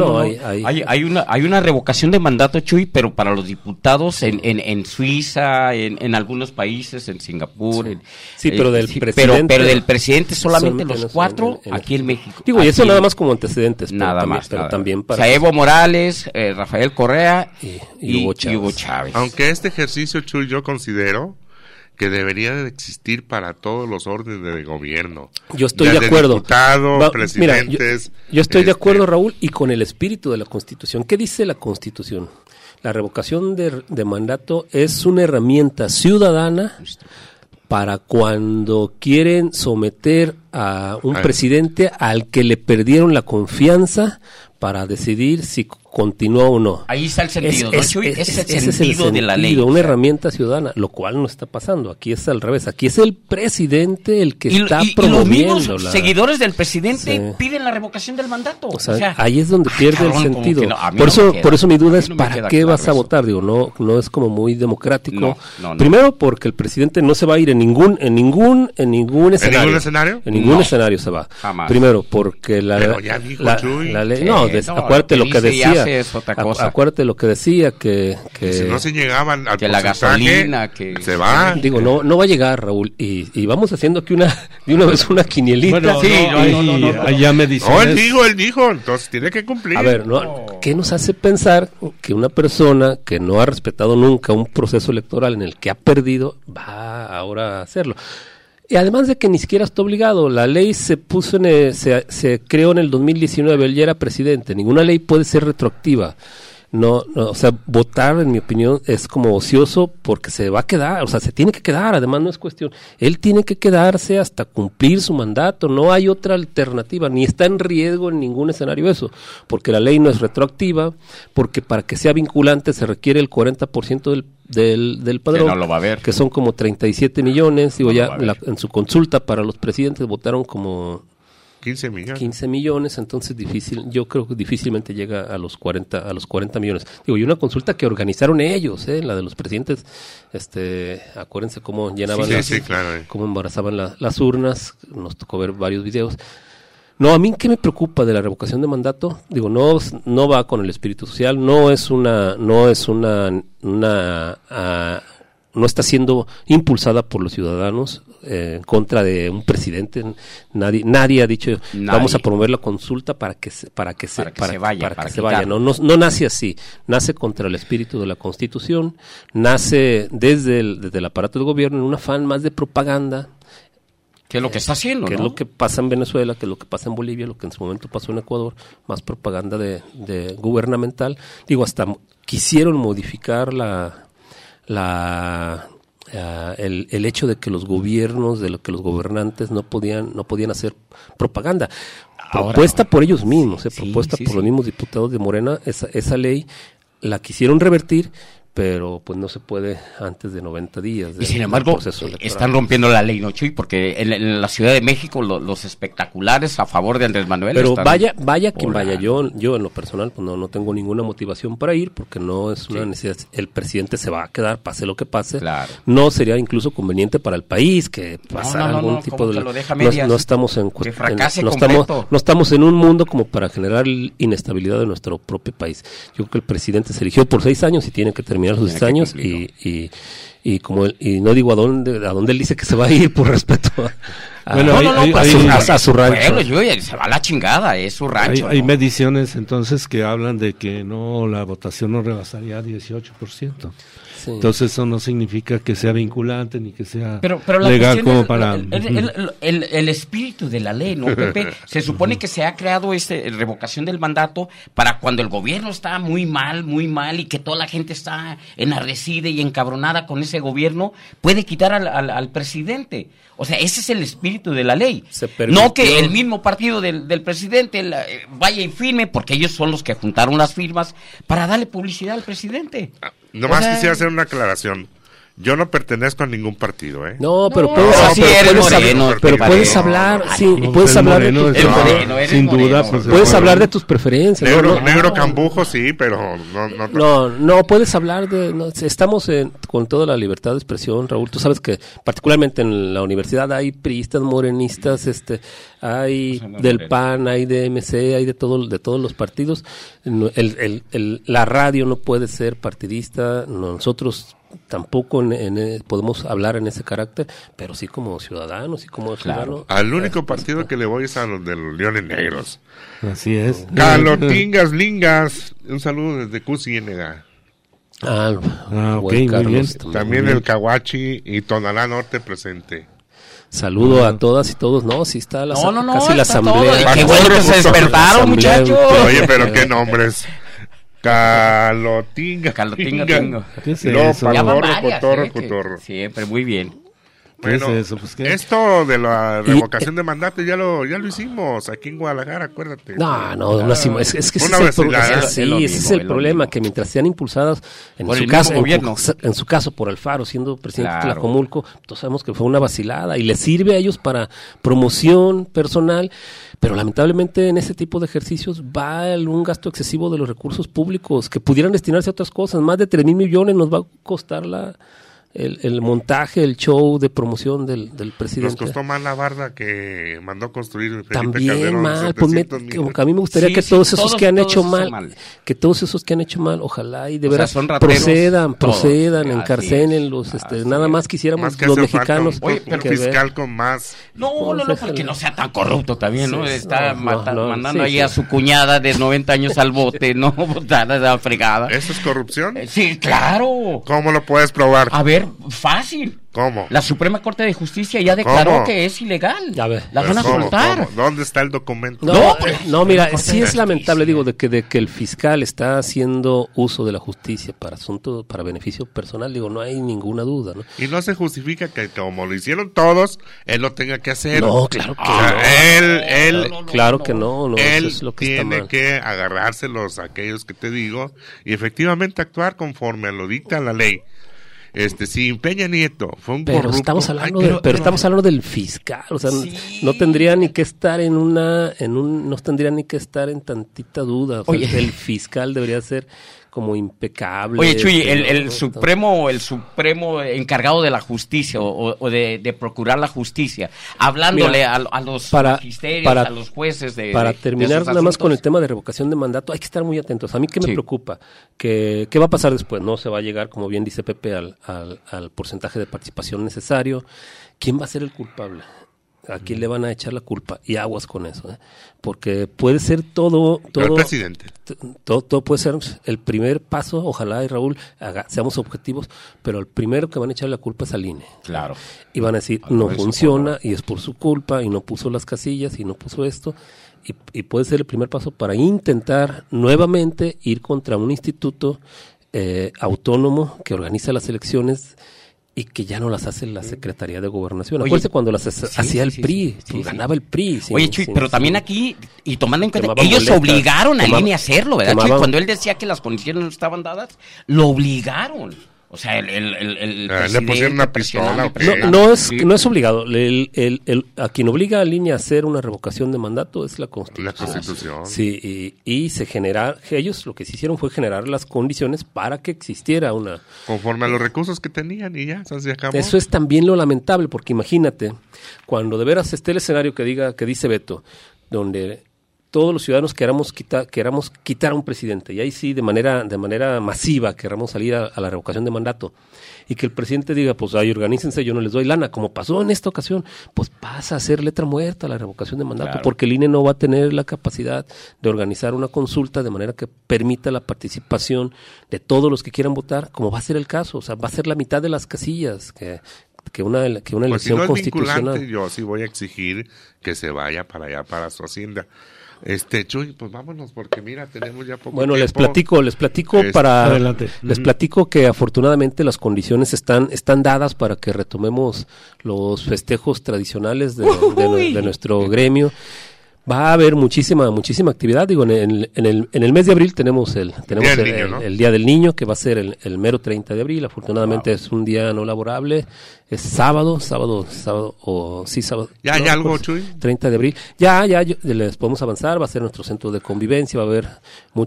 Hay una revocación de mandato, Chuy, pero para los diputados en Suiza, en algunos países, en Singapur. Sí, pero del presidente. Pero del presidente solamente los cuatro aquí en México. Digo, y eso nada más como antecedentes. Nada más. Pero también para... O sea, Evo Morales, Rafael Correa y Hugo Chávez. Aunque este ejercicio, Chuy, yo considero que debería de existir para todos los órdenes de gobierno. Yo estoy de acuerdo. Diputados, presidentes. Mira, yo estoy de acuerdo, Raúl, y con el espíritu de la Constitución. ¿Qué dice la Constitución? La revocación de mandato es una herramienta ciudadana para cuando quieren someter a un presidente al que le perdieron la confianza para decidir si continúa o no. Ahí está el sentido, ¿no, Chuy? Ese es el sentido de la ley. Una herramienta ciudadana, lo cual no está pasando. Aquí es al revés. Aquí es el presidente el que está promoviendo. Y los mismos seguidores del presidente piden la revocación del mandato. O sea, ahí es donde pierde el sentido. Por eso mi duda es ¿para qué vas a votar? Digo, no es como muy democrático. No. Primero, porque el presidente no se va a ir en ningún escenario. ¿En ningún escenario? En ningún escenario se va. Jamás. Pero porque la ley... No, acuérdate lo que decía. Acuérdate lo que decía que si no se llegaban al que la gasolina se va. Digo, no va a llegar, Raúl, y vamos haciendo aquí de una vez una quinielita. Bueno, allá me dicen. Él dijo, entonces tiene que cumplir. A ver, ¿qué nos hace pensar que una persona que no ha respetado nunca un proceso electoral en el que ha perdido va ahora a hacerlo? Y además de que ni siquiera está obligado, la ley se creó en el 2019, él ya era presidente, ninguna ley puede ser retroactiva. O sea, votar, en mi opinión, es como ocioso porque se va a quedar, o sea, se tiene que quedar, además no es cuestión. Él tiene que quedarse hasta cumplir su mandato, no hay otra alternativa, ni está en riesgo en ningún escenario eso, porque la ley no es retroactiva, porque para que sea vinculante se requiere el 40% del padrón, que no lo va a ver, que son como 37 millones, digo, ya en su consulta para los presidentes votaron como 15 millones, entonces yo creo que difícilmente llega a los 40 millones. Digo, y una consulta que organizaron ellos, la de los presidentes, acuérdense cómo llenaban cómo embarazaban las urnas, nos tocó ver varios videos. No, a mí ¿qué me preocupa de la revocación de mandato? Digo, no va con el espíritu social, no está siendo impulsada por los ciudadanos en contra de un presidente. Nadie ha dicho vamos a promover la consulta para que se vaya. No nace así, nace contra el espíritu de la Constitución, nace desde el aparato del gobierno en un afán más de propaganda. ¿Qué es lo que está haciendo? Que ¿no? es lo que pasa en Venezuela, que es lo que pasa en Bolivia, lo que en su momento pasó en Ecuador, más propaganda de gubernamental. Digo, hasta quisieron modificar el hecho de que los gobiernos, de lo que los gobernantes no podían hacer propaganda. Propuesta por ellos mismos, propuesta por los mismos diputados de Morena, esa ley la quisieron revertir, pero pues no se puede antes de 90 días. Y sin embargo, están rompiendo la ley, ¿no, Chuy? Porque en la Ciudad de México los espectaculares a favor de Andrés Manuel. Pero vaya quien vaya, yo en lo personal pues no tengo ninguna motivación para ir, porque no es una necesidad. El presidente se va a quedar, pase lo que pase. Claro. No sería incluso conveniente para el país que pasara algún tipo de... No estamos en no estamos en un mundo como para generar inestabilidad de nuestro propio país. Yo creo que el presidente se eligió por 6 años y tiene que terminar sus 6 años y no digo a dónde él dice que se va a ir por respeto a su rancho. Bueno, se va a la chingada, es su rancho. Hay mediciones entonces que hablan de que la votación no rebasaría 18%. Sí. Entonces eso no significa que sea vinculante ni que sea pero legal como para... El espíritu de la ley, ¿no, Pepe? Se supone que se ha creado revocación del mandato para cuando el gobierno está muy mal y que toda la gente está enardecida y encabronada con ese gobierno, puede quitar al presidente. O sea, ese es el espíritu de la ley. No que el mismo partido del presidente vaya y firme, porque ellos son los que juntaron las firmas para darle publicidad al presidente. Nomás quisiera hacer una aclaración. Yo no pertenezco a ningún partido, ¿eh? No, pero puedes hablar, puedes hablar sin duda, puedes hablar de tus preferencias. Negro Cambujo, sí, pero no puedes hablar estamos con toda la libertad de expresión, Raúl. Tú sabes que particularmente en la universidad hay priistas, morenistas, hay del PAN, hay de MC, hay de todos los partidos. La radio no puede ser partidista, nosotros tampoco podemos hablar en ese carácter, pero sí como ciudadanos y como ciudadanos. Al único partido que le voy es a los de los Leones Negros. Así es. Calotingas, lingas. Un saludo desde Cusiénega. Ok, muy bien. También el Cahuachi y Tonalá Norte presente. Saludo a todas y todos. No, sí está casi la asamblea. Qué bueno que se despertaron, muchachos. Oye, pero qué nombres. Calotinga. ¿Qué es eso? Cotorro. Siempre, muy bien. Bueno, ¿qué es eso? Pues, ¿qué? Esto de la revocación de mandato ya lo hicimos aquí en Guadalajara, acuérdate. No hicimos. Es que ese es el problema, que mientras sean impulsadas, en su caso por Alfaro, siendo presidente de Tlajomulco, todos sabemos que fue una vacilada y le sirve a ellos para promoción personal, pero lamentablemente en ese tipo de ejercicios va un gasto excesivo de los recursos públicos que pudieran destinarse a otras cosas. Más de 3,000 millones nos va a costar el montaje, el show de promoción del presidente. Nos costó más la barda que mandó construir Felipe También Calderón. Mal, como que a mí me gustaría que todos esos que han hecho mal, ojalá y de veras procedan, encarcélenlos, nada más quisiéramos más los mexicanos. Oye, pero fiscal con más. No, porque no sea tan corrupto también, ¿no? Está mandando ahí a su cuñada de 90 años al bote, ¿no? Botada de la fregada. ¿Eso es corrupción? Sí, claro. ¿Cómo lo puedes probar? A ver, fácil. ¿Cómo? La Suprema Corte de Justicia ya declaró que es ilegal. La van a soltar. ¿Dónde está el documento? Mira, sí es lamentable, digo, de que el fiscal está haciendo uso de la justicia para beneficio personal, digo, no hay ninguna duda, ¿no? Y no se justifica que como lo hicieron todos, él lo tenga que hacer. No, claro que no. Claro que no. Él eso es lo que tiene que agarrárselos a aquellos que te digo y efectivamente actuar conforme a lo dicta la ley. Si Peña Nieto fue un corrupto... Estamos hablando del fiscal, o sea, no tendría ni que estar no tendría ni que estar en tantita duda. O sea, el fiscal debería ser como impecable. Oye, Chuy, el supremo encargado de la justicia o de procurar la justicia, hablándole a los magisterios, a los jueces para terminar nada más con el tema de revocación de mandato, hay que estar muy atentos. A mí me preocupa, ¿qué va a pasar después? No se va a llegar, como bien dice Pepe, al porcentaje de participación necesario. ¿Quién va a ser el culpable? ¿A quién le van a echar la culpa? Y aguas con eso, porque puede ser todo el presidente. Todo puede ser el primer paso. Ojalá, y Raúl, seamos objetivos, pero el primero que van a echar la culpa es al INE. Claro. Y van a decir, no funciona, y es por su culpa, y no puso las casillas, y no puso esto. Y puede ser el primer paso para intentar nuevamente ir contra un instituto autónomo que organiza las elecciones y que ya no las hace la Secretaría de Gobernación. Acuérdense cuando las hacía el PRI, ganaba el PRI. Oye, Chuy, pero también aquí, y tomando en cuenta, ellos obligaron al INE a hacerlo, ¿verdad, Chuy? Cuando él decía que las condiciones no estaban dadas, lo obligaron. O sea, le pusieron una pistola. No es obligado. A quien obliga al INE a hacer una revocación de mandato es la Constitución. La Constitución. Sí, y ellos lo que se hicieron fue generar las condiciones para que existiera una... Conforme a los recursos que tenían y ya, se acabó. Eso es también lo lamentable, porque imagínate, cuando de veras esté el escenario que dice Beto, donde todos los ciudadanos queramos quitar a un presidente, y ahí sí de manera masiva queramos salir a la revocación de mandato, y que el presidente diga, pues ay, organícense, yo no les doy lana, como pasó en esta ocasión, pues pasa a ser letra muerta la revocación de mandato, claro, porque el INE no va a tener la capacidad de organizar una consulta de manera que permita la participación de todos los que quieran votar, como va a ser el caso. O sea, va a ser la mitad de las casillas que una elección pues si no es constitucional. Yo sí voy a exigir que se vaya para allá, para su hacienda. Chuy, pues vámonos, porque mira, tenemos ya poco tiempo. Les platico adelante. Les platico que afortunadamente las condiciones están dadas para que retomemos los festejos tradicionales de nuestro gremio. Va a haber muchísima actividad. Digo, en el mes de abril tenemos el Día del Niño, que va a ser el mero 30 de abril. Afortunadamente es un día no laborable. Es sábado. ¿Ya hay algo, Chuy? 30 de abril. Ya les podemos avanzar. Va a ser nuestro centro de convivencia. Va a haber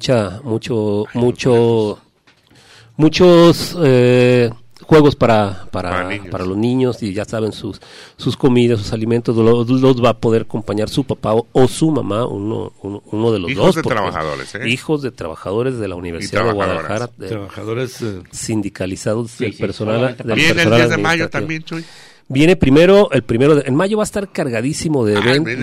muchos juegos para los niños, y ya saben, sus comidas, sus alimentos los va a poder acompañar su papá o su mamá, uno de los hijos dos. De trabajadores, hijos de trabajadores de la Universidad de Guadalajara, trabajadores sindicalizados del personal. Viene el 10 de mayo también, Chuy. Viene en mayo va a estar cargadísimo de eventos. Viene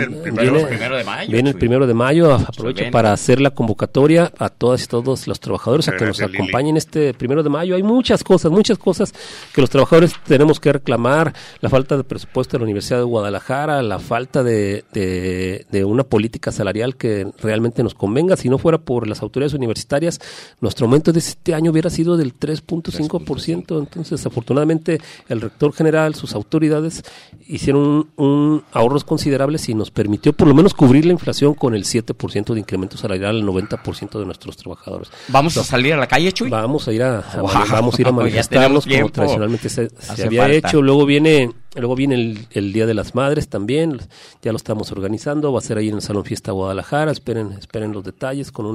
el 1 de mayo. Aprovecho para hacer la convocatoria a todas y todos los trabajadores a que nos acompañen este 1 de mayo. Hay muchas cosas que los trabajadores tenemos que reclamar: la falta de presupuesto de la Universidad de Guadalajara, la falta de una política salarial que realmente nos convenga. Si no fuera por las autoridades universitarias, nuestro aumento de este año hubiera sido del 3.5%. Entonces, afortunadamente, el rector general, sus autoridades hicieron un ahorros considerables y nos permitió por lo menos cubrir la inflación con el 7% de incremento salarial al 90% de nuestros trabajadores. ¿Vamos a salir a la calle, Chuy? Vamos a ir a manifestarnos como tradicionalmente se había hecho. Luego viene el Día de las Madres también, ya lo estamos organizando, va a ser ahí en el Salón Fiesta Guadalajara. Esperen los detalles con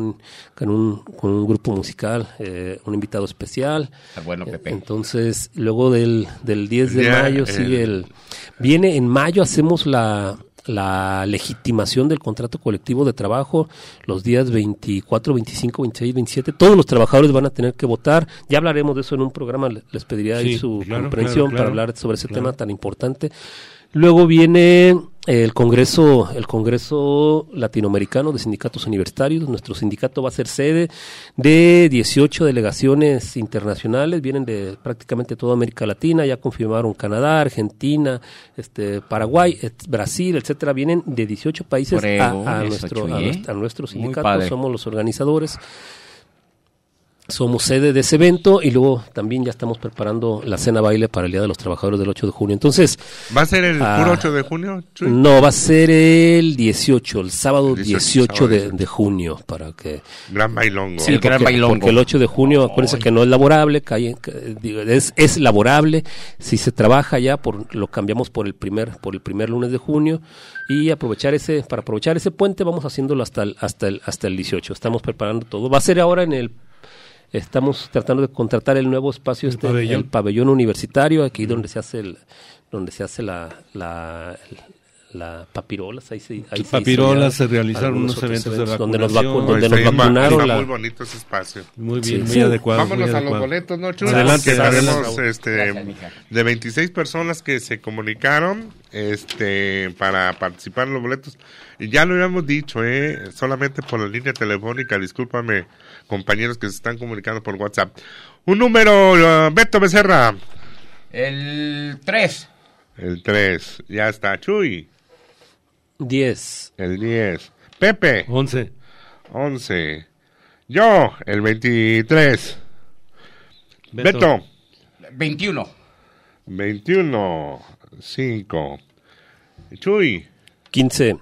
un grupo musical, un invitado especial. Bueno, Pepe. Entonces, luego del 10 de mayo viene en mayo, hacemos la legitimación del contrato colectivo de trabajo los días 24, 25, 26, 27. Todos los trabajadores van a tener que votar. Ya hablaremos de eso en un programa. Les pediría ahí su comprensión para hablar sobre ese tema tan importante. Luego viene el Congreso Latinoamericano de Sindicatos Universitarios. Nuestro sindicato va a ser sede de 18 delegaciones internacionales, vienen de prácticamente toda América Latina, ya confirmaron Canadá, Argentina, Paraguay, Brasil, etcétera. Vienen de 18 países a nuestro sindicato, somos los organizadores. Somos sede de ese evento, y luego también ya estamos preparando la cena baile para el Día de los Trabajadores del 8 de junio. Entonces, ¿va a ser el puro 8 de junio, Chuy? No, va a ser el 18, el sábado 18 de junio, para que... Gran bailongo. Sí, porque el 8 de junio, acuérdense que no es laborable, es laborable, si se trabaja ya, lo cambiamos por el primer lunes de junio, y para aprovechar ese puente vamos haciéndolo hasta el 18. Estamos preparando todo. Va a ser ahora estamos tratando de contratar el nuevo espacio, el pabellón universitario, aquí donde se hace Papirolas. Ahí Papirolas se realizaron unos eventos de vacunación. Donde nos vacunaron. Está muy bonito ese espacio. Muy bien, muy adecuado. Vámonos a los boletos, ¿no, Chuy? Adelante. Tenemos de 26 personas que se comunicaron para participar en los boletos. Y ya lo habíamos dicho, solamente por la línea telefónica. Discúlpame, compañeros que se están comunicando por WhatsApp. Un número, Beto Becerra. El 3. El 3, ya está. Chuy. 10. El 10. Pepe. 11. Yo, el 23. Beto. 21. 5. Chuy. 15.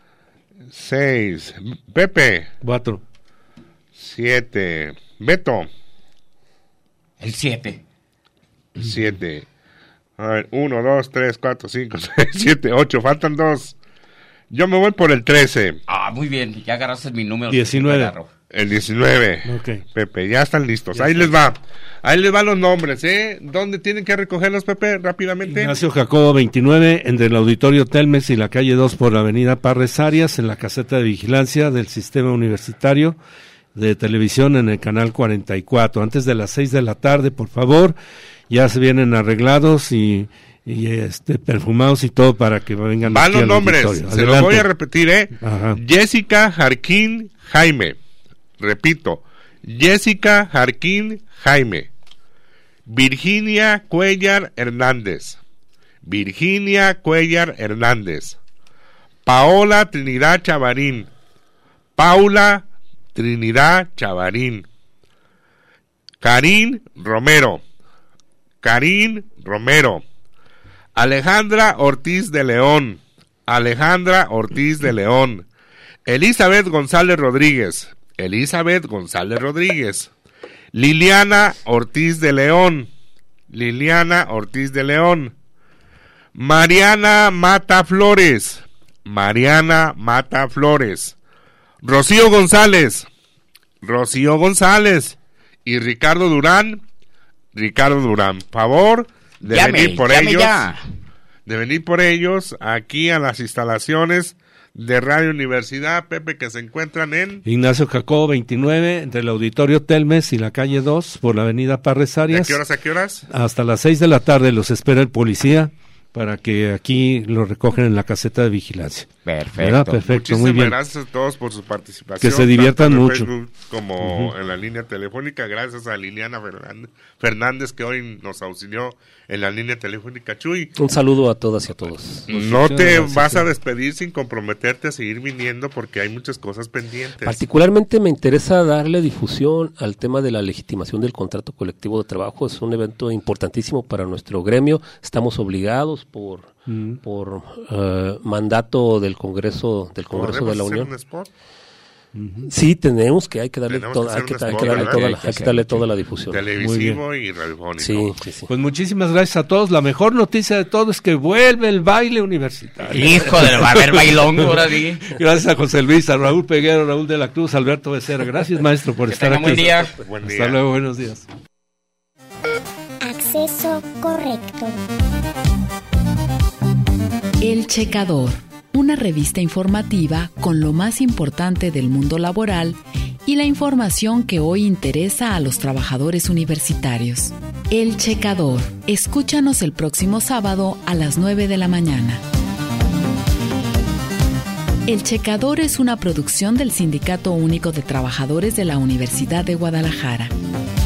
6. Pepe. 4. 7. Beto. El 7. 7. A ver, 1, 2, 3, 4, 5, 6, 7, 8. Faltan 2. Yo me voy por el 13. Muy bien. Ya agarraste mi número. 19. El 19. Okay. Pepe, ya están listos. Ahí les va los nombres, ¿Dónde tienen que recogerlos, Pepe? Rápidamente. Ignacio Jacobo 29, entre el Auditorio Telmes y la calle 2 por la avenida Parres Arias, en la caseta de vigilancia del Sistema Universitario de Televisión en el canal 44. Antes de las 6 de la tarde, por favor. Ya se vienen arreglados y perfumados y todo para que vengan. Van los nombres, se los voy a repetir, Ajá. Jessica Jarquín Jaime. Repito, Jessica Jarquín Jaime. Virginia Cuellar Hernández. Paola Trinidad Chavarín. Paula Trinidad Chavarín. Karin Romero. Alejandra Ortiz de León. Elizabeth González Rodríguez. Liliana Ortiz de León. Mariana Mata Flores. Rocío González. Y Ricardo Durán. Favor de venir por ellos aquí a las instalaciones de Radio Universidad, Pepe, que se encuentran en Ignacio Jacobo 29, entre el Auditorio Telmes y la calle 2 por la avenida Parres Arias. ¿De qué horas a qué horas? Hasta las 6 de la tarde los espera el policía para que aquí lo recogen en la caseta de vigilancia. Perfecto. Perfecto, muy bien. Gracias a todos por su participación. Que se diviertan tanto en mucho. Facebook como en la línea telefónica. Gracias a Liliana Fernández que hoy nos auxilió en la línea telefónica. Chuy. Un saludo a todas y a todos. No te vas a despedir sin comprometerte a seguir viniendo porque hay muchas cosas pendientes. Particularmente me interesa darle difusión al tema de la legitimación del contrato colectivo de trabajo. Es un evento importantísimo para nuestro gremio. Estamos obligados por mandato del Congreso de la Unión. ¿Hacer un spot? Sí, hay que darle toda la difusión. Televisivo y radiofónico. Sí. Pues muchísimas gracias a todos. La mejor noticia de todo es que vuelve el baile universitario. Hijo de va a haber bailón ahora sí. Gracias a José Luis, a Raúl Peguero, Raúl de la Cruz, Alberto Becerra. Gracias, maestro, por estar aquí. Buen día. Hasta luego, buenos días. Acceso correcto. El Checador, una revista informativa con lo más importante del mundo laboral y la información que hoy interesa a los trabajadores universitarios. El Checador. Escúchanos el próximo sábado a las 9 de la mañana. El Checador es una producción del Sindicato Único de Trabajadores de la Universidad de Guadalajara.